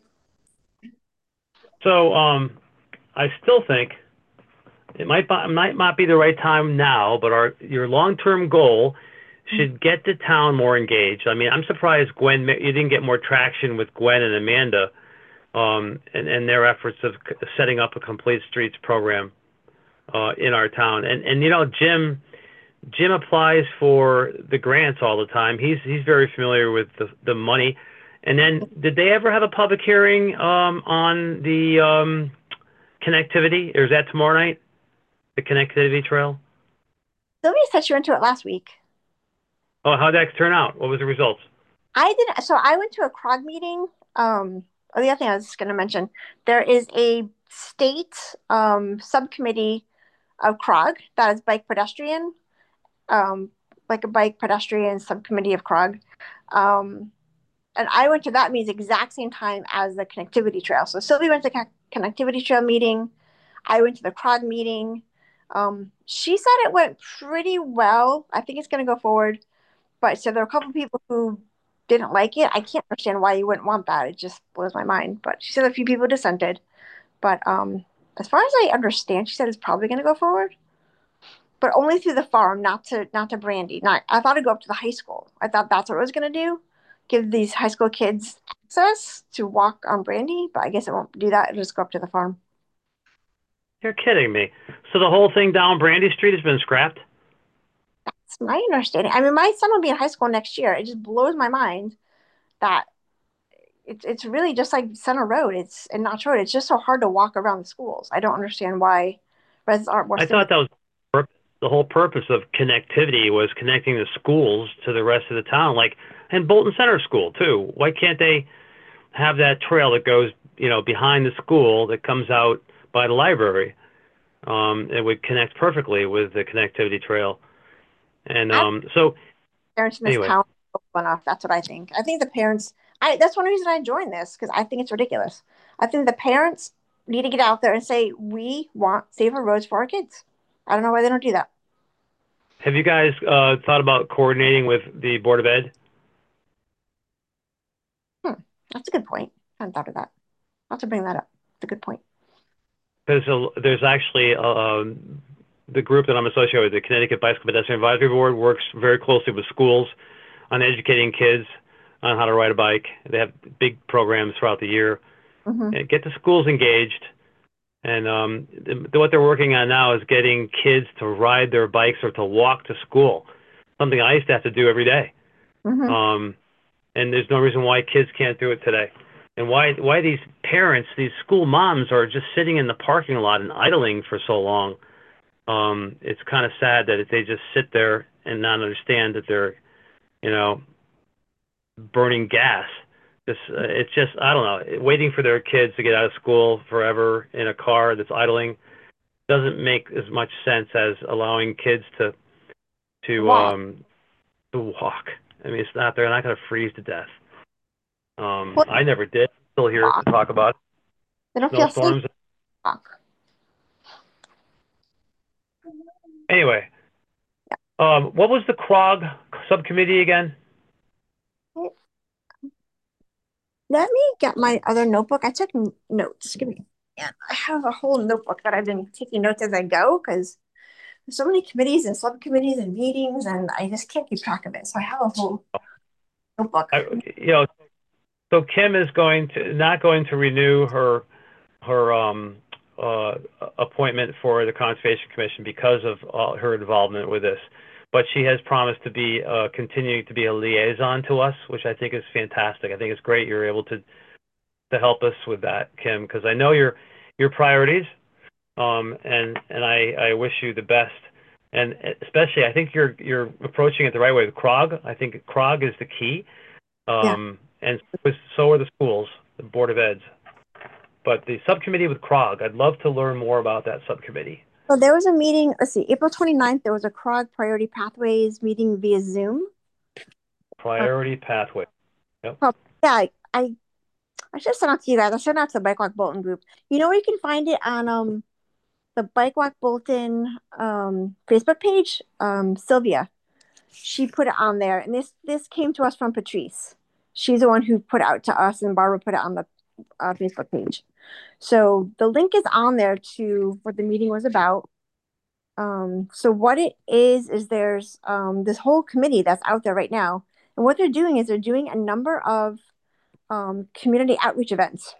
So I still think it might not be the right time now, but your long-term goal should get the town more engaged. I mean, I'm surprised you didn't get more traction with Gwen and Amanda and their efforts of setting up a complete streets program in our town. And Jim applies for the grants all the time. He's very familiar with the money. And then, did they ever have a public hearing on the connectivity? Or is that tomorrow night? The connectivity trail? Sylvia said she went to it last week. Oh, how'd that turn out? What was the results? I didn't. So I went to a CROG meeting. The other thing I was going to mention, there is a state subcommittee of CROG that is bike pedestrian, like a bike pedestrian subcommittee of CROG. And I went to that meeting exact same time as the connectivity trail. So Sylvia went to the connectivity trail meeting. I went to the CROG meeting. She said it went pretty well. I think it's going to go forward. But so there are a couple of people who didn't like it. I can't understand why you wouldn't want that. It just blows my mind. But she said a few people dissented. But as far as I understand, she said it's probably going to go forward. But only through the farm, not to Brandy. I thought it'd go up to the high school. I thought that's what it was going to do. Give these high school kids access to walk on Brandy. But I guess it won't do that. It'll just go up to the farm. You're kidding me. So the whole thing down Brandy Street has been scrapped? That's my understanding. I mean, my son will be in high school next year. It just blows my mind that it's really just like Center Road. And Notch Road. It's just so hard to walk around the schools. I don't understand why residents aren't more. I thought that was the whole purpose of connectivity was connecting the schools to the rest of the town. Like And Bolton Center School too. Why can't they have that trail that goes, behind the school that comes out by the library? It would connect perfectly with the connectivity trail. And so Parents in this anyway, town one off. That's what I think. I think the parents. That's one reason I joined this, because I think it's ridiculous. I think the parents need to get out there and say we want safer roads for our kids. I don't know why they don't do that. have you guys thought about coordinating with the Board of Ed? That's a good point. I hadn't thought of that. I'll have to bring that up. It's a good point. Because there's actually the group that I'm associated with, the Connecticut Bicycle Pedestrian Advisory Board, works very closely with schools on educating kids on how to ride a bike. They have big programs throughout the year. And get the schools engaged. And what they're working on now is getting kids to ride their bikes or to walk to school, something I used to have to do every day. And there's no reason why kids can't do it today. And why these parents, these school moms, are just sitting in the parking lot and idling for so long. It's kind of sad that they just sit there and not understand that they're, burning gas. It's just, I don't know, waiting for their kids to get out of school forever in a car that's idling doesn't make as much sense as allowing kids to walk. I mean, they're not going to freeze to death. I never did. Still here to talk about it. They don't feel Snowstorms. safe. Anyway, what was the CROG subcommittee again? Let me get my other notebook. I took notes. Give me. Yeah, I have a whole notebook that I've been taking notes as I go, because there's so many committees and subcommittees and meetings, and I just can't keep track of it. So I have a whole notebook. So Kim is not going to renew her appointment for the Conservation Commission because of her involvement with this. But she has promised to be continuing to be a liaison to us, which I think is fantastic. I think it's great you're able to help us with that, Kim, because I know your priorities, and I wish you the best. And especially, I think you're approaching it the right way with CROG. I think CROG is the key, and so are the schools, the Board of Eds. But the subcommittee with CROG, I'd love to learn more about that subcommittee. So there was a meeting, let's see, April 29th, there was a CROG Priority Pathways meeting via Zoom. Priority Pathway. Yep. Yeah, I should send out to you guys. I sent out to the Bike Walk Bolton group. You know where you can find it on the Bike Walk Bolton Facebook page? Sylvia, she put it on there, and this came to us from Patrice. She's the one who put it out to us, and Barbara put it on the Facebook page. So the link is on there to what the meeting was about. So what it is there's this whole committee that's out there right now, and what they're doing is they're doing a number of community outreach events.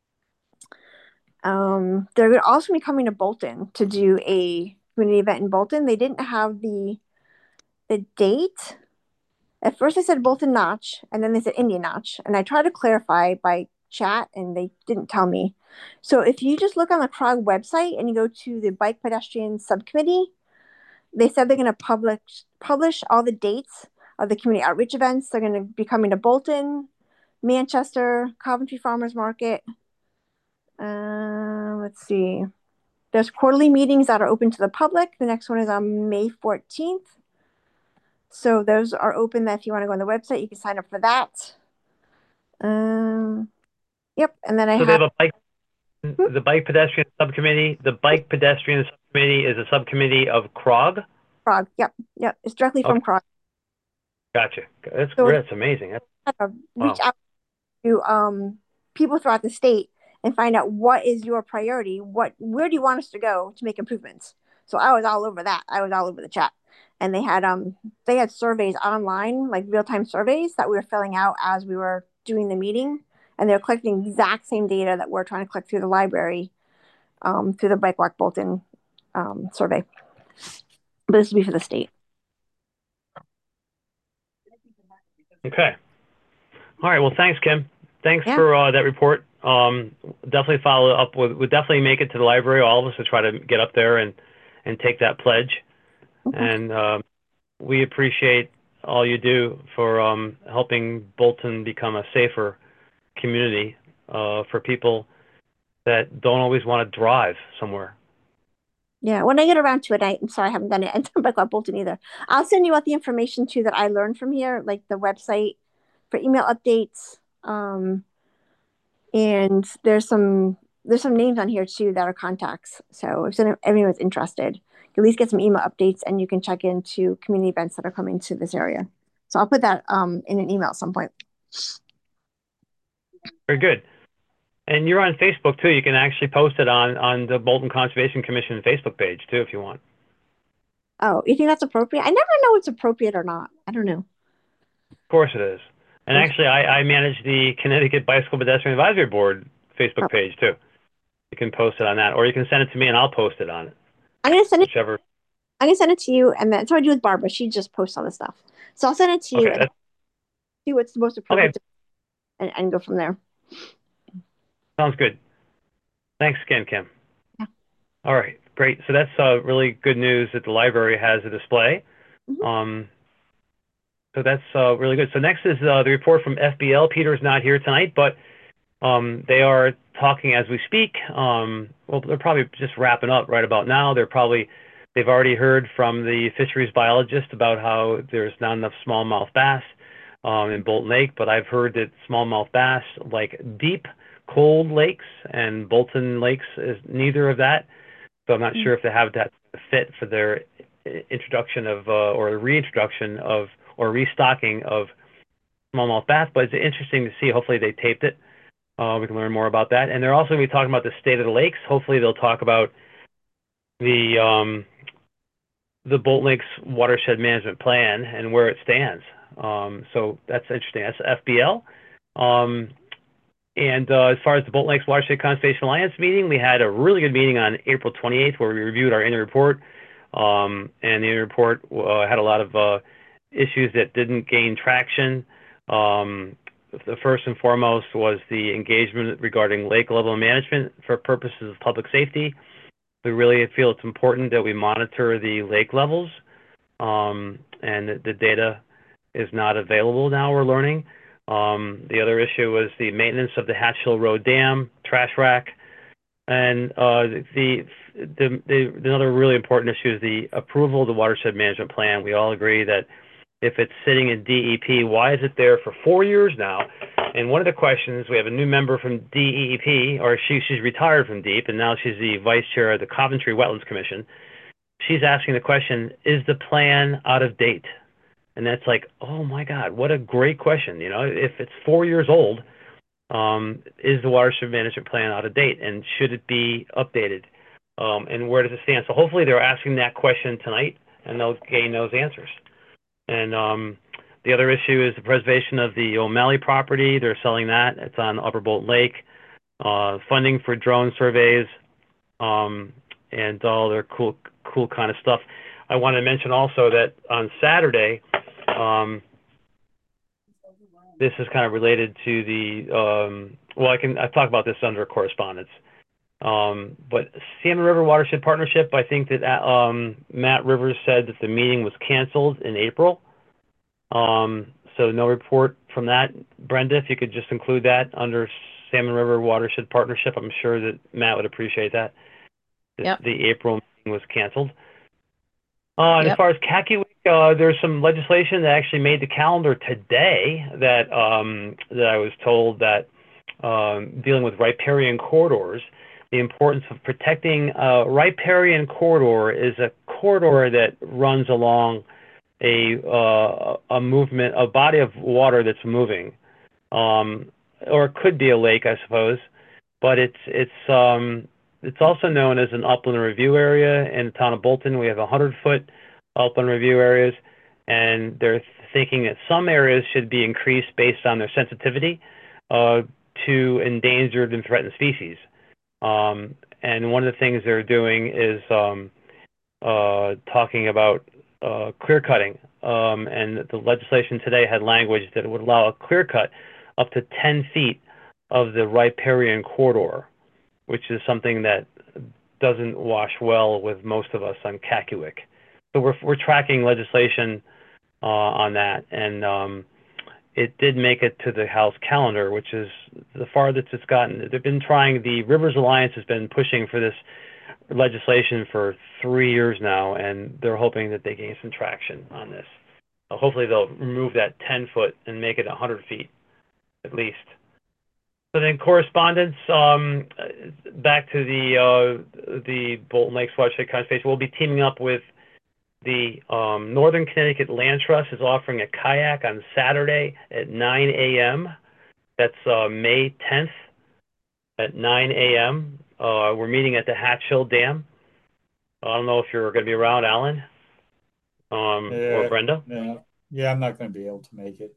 They're also be coming to Bolton to do a community event in Bolton. They didn't have the date. At first they said Bolton Notch, and then they said Indian Notch, and I tried to clarify by chat, and they didn't tell me. So if you just look on the CROG website and you go to the Bike Pedestrian Subcommittee, they said they're going to publish all the dates of the community outreach events. They're going to be coming to Bolton, Manchester, Coventry Farmers Market. Let's see. There's quarterly meetings that are open to the public. The next one is on May 14th. So those are open. That if you want to go on the website, you can sign up for that. Yep. And then they have the Bike Pedestrian Subcommittee. The Bike Pedestrian Subcommittee is a subcommittee of CROG? CROG, yep. It's directly from CROG. Gotcha. That's great. That's amazing. Reach out to people throughout the state and find out what is your priority. Where do you want us to go to make improvements? So I was all over that. I was all over the chat. And they had surveys online, like real-time surveys that we were filling out as we were doing the meeting. And they're collecting the exact same data that we're trying to collect through the library, through the Bike Walk Bolton survey. But this will be for the state. Okay. All right. Well, thanks, Kim. Thanks for that report. Definitely follow up with. We'll definitely make it to the library, all of us, to try to get up there and take that pledge. Okay. And we appreciate all you do for helping Bolton become a safer community for people that don't always want to drive somewhere. Yeah, when I get around to it, I'm sorry I haven't done it. I don't about Bolton either. I'll send you out the information too that I learned from here, like the website for email updates. And there's some names on here too that are contacts. So if anyone's interested, you can at least get some email updates, and you can check into community events that are coming to this area. So I'll put that in an email at some point. Very good. And you're on Facebook too. You can actually post it on the Bolton Conservation Commission Facebook page too, if you want. Oh, you think that's appropriate? I never know what's appropriate or not. I don't know. Of course it is. And actually, I manage the Connecticut Bicycle Pedestrian Advisory Board Facebook page too. You can post it on that, or you can send it to me and I'll post it on it. I'm gonna send it. Whichever. I'm gonna send it to you, and that's what I do with Barbara. She just posts all the stuff. So I'll send it to you and see what's the most appropriate, and go from there. Sounds good. Thanks again, Kim. Yeah. All right, great. So that's really good news that the library has a display. Mm-hmm. So that's really good. So next is the report from FBL. Peter's not here tonight, but they are talking as we speak. Well, they're probably just wrapping up right about now. They've already heard from the fisheries biologist about how there's not enough smallmouth bass in Bolton Lake, but I've heard that smallmouth bass like deep, cold lakes, and Bolton Lakes is neither of that. So I'm not sure if the habitat fit for their introduction of or reintroduction of or restocking of smallmouth bass, but it's interesting to see. Hopefully they taped it. We can learn more about that. And they're also going to be talking about the state of the lakes. Hopefully they'll talk about the Bolton Lakes Watershed Management Plan and where it stands. So that's interesting. That's FBL. And as far as the Bolton Lakes Watershed Conservation Alliance meeting, we had a really good meeting on April 28th where we reviewed our annual report. And the annual report had a lot of issues that didn't gain traction. The first and foremost was the engagement regarding lake level management for purposes of public safety. We really feel it's important that we monitor the lake levels, and the data is not available now, we're learning. The other issue was the maintenance of the Hatch Hill Road Dam, trash rack, and another really important issue is the approval of the Watershed Management Plan. We all agree that if it's sitting in DEP, why is it there for 4 years now? And one of the questions, we have a new member from DEP, or she's retired from DEP, and now she's the vice chair of the Coventry Wetlands Commission. She's asking the question, is the plan out of date? And that's like, oh my God, what a great question. You know, if it's 4 years old, is the Watershed Management Plan out of date? And should it be updated? And where does it stand? So hopefully they're asking that question tonight, and they'll gain those answers. And the other issue is the preservation of the O'Malley property. They're selling that. It's on Upper Bolton Lake. Funding for drone surveys, and all their cool kind of stuff. I want to mention also that on Saturday, this is kind of related to the, well, I talk about this under correspondence. But Salmon River Watershed Partnership, I think that Matt Rivers said that the meeting was canceled in April. So no report from that. Brenda, if you could just include that under Salmon River Watershed Partnership, I'm sure that Matt would appreciate that. Yep. The April meeting was canceled. And as far as Kakiwik, there's some legislation that actually made the calendar today that that I was told that dealing with riparian corridors, the importance of protecting riparian corridor is a corridor that runs along a movement, a body of water that's moving, or it could be a lake, I suppose, but it's also known as an upland review area in the town of Bolton. We have 100-foot upland review areas, and they're thinking that some areas should be increased based on their sensitivity to endangered and threatened species. And one of the things they're doing is talking about clear cutting, and the legislation today had language that would allow a clear cut up to 10 feet of the riparian corridor, which is something that doesn't wash well with most of us on Kakiwik. So we're tracking legislation on that. And it did make it to the House calendar, which is the farthest it's gotten. They've been trying, the Rivers Alliance has been pushing for this legislation for 3 years now, and they're hoping that they gain some traction on this. Hopefully they'll remove that 10-foot and make it 100 feet at least. So then correspondence, back to the Bolton Lakes Watershed Conservation. We'll be teaming up with the Northern Connecticut Land Trust is offering a kayak on Saturday at 9 a.m. That's May 10th at 9 a.m. We're meeting at the Hatch Hill Dam. I don't know if you're going to be around, Alan, or Brenda. Yeah, I'm not going to be able to make it.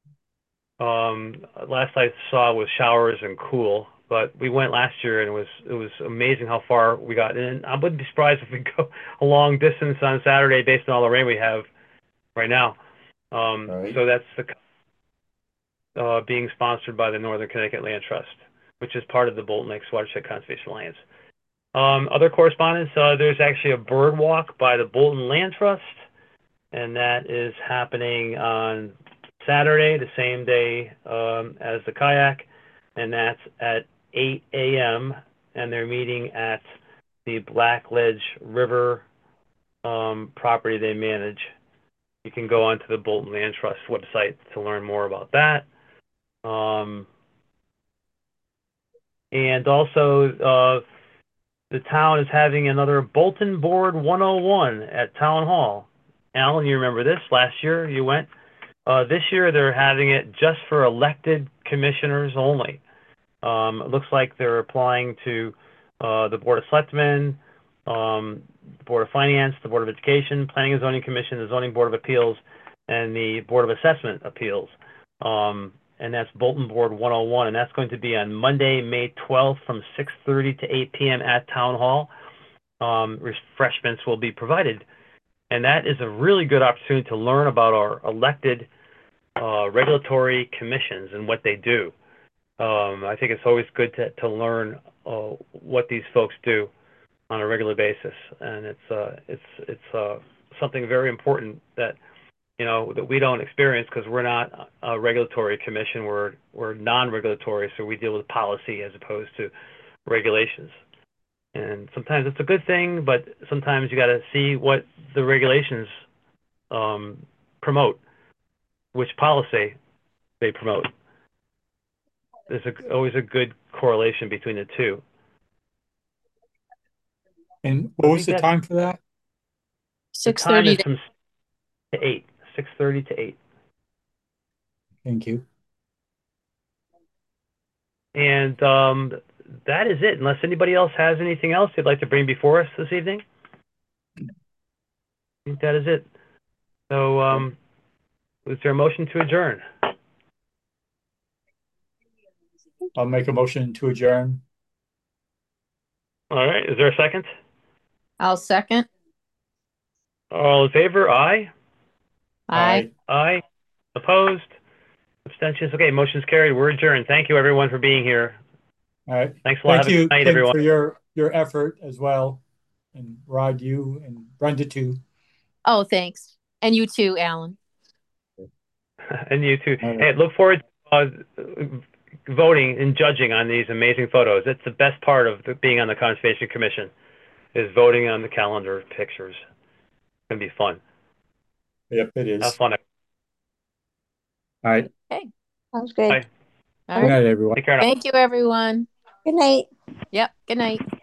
Last I saw was showers and cool, but we went last year and it was amazing how far we got. And I wouldn't be surprised if we go a long distance on Saturday based on all the rain we have right now. Right. So that's the being sponsored by the Northern Connecticut Land Trust, which is part of the Bolton Lakes Watershed Conservation Alliance. Other correspondence, there's actually a bird walk by the Bolton Land Trust, and that is happening on Saturday, the same day as the kayak, and that's at 8 a.m. and they're meeting at the Blackledge River property they manage. You can go onto the Bolton Land Trust website to learn more about that. And also, the town is having another Bolton Board 101 at Town Hall. Alan, you remember this? Last year you went. This year they're having it just for elected commissioners only. It looks like they're applying to the Board of Selectmen, the Board of Finance, the Board of Education, Planning and Zoning Commission, the Zoning Board of Appeals, and the Board of Assessment Appeals. And that's Bolton Board 101, and that's going to be on Monday, May 12th from 6:30 to 8 p.m. at Town Hall. Refreshments will be provided. And that is a really good opportunity to learn about our elected regulatory commissions and what they do. I think it's always good to learn what these folks do on a regular basis, and it's something very important that that we don't experience because we're not a regulatory commission. We're non-regulatory, so we deal with policy as opposed to regulations. And sometimes it's a good thing, but sometimes you got to see what the regulations promote, which policy they promote. There's always a good correlation between the two. And what was the time for that? 6:30 to 8. 6:30 to 8. Thank you. And that is it, unless anybody else has anything else they'd like to bring before us this evening. I think that is it. So is there a motion to adjourn? I'll make a motion to adjourn. All right, is there a second? I'll second. All in favor? Aye. Aye. Aye. Opposed? Abstentions? Okay, motion's carried. We're adjourned. Thank you, everyone, for being here. All right. Thanks a lot. Thank you, Good night, Kim, everyone. for your effort as well. And Rod, you and Brenda too. Oh, thanks. And you too, Alan. And you too. All right. Hey, look forward to voting and judging on these amazing photos. It's the best part of being on the Conservation Commission, is voting on the calendar pictures. It's going to be fun. Yep, it is. Have fun. All right. Okay. Sounds good. Bye. All Good right. night, everyone. Take care now. Thank you, everyone. Good night. Yep. Good night.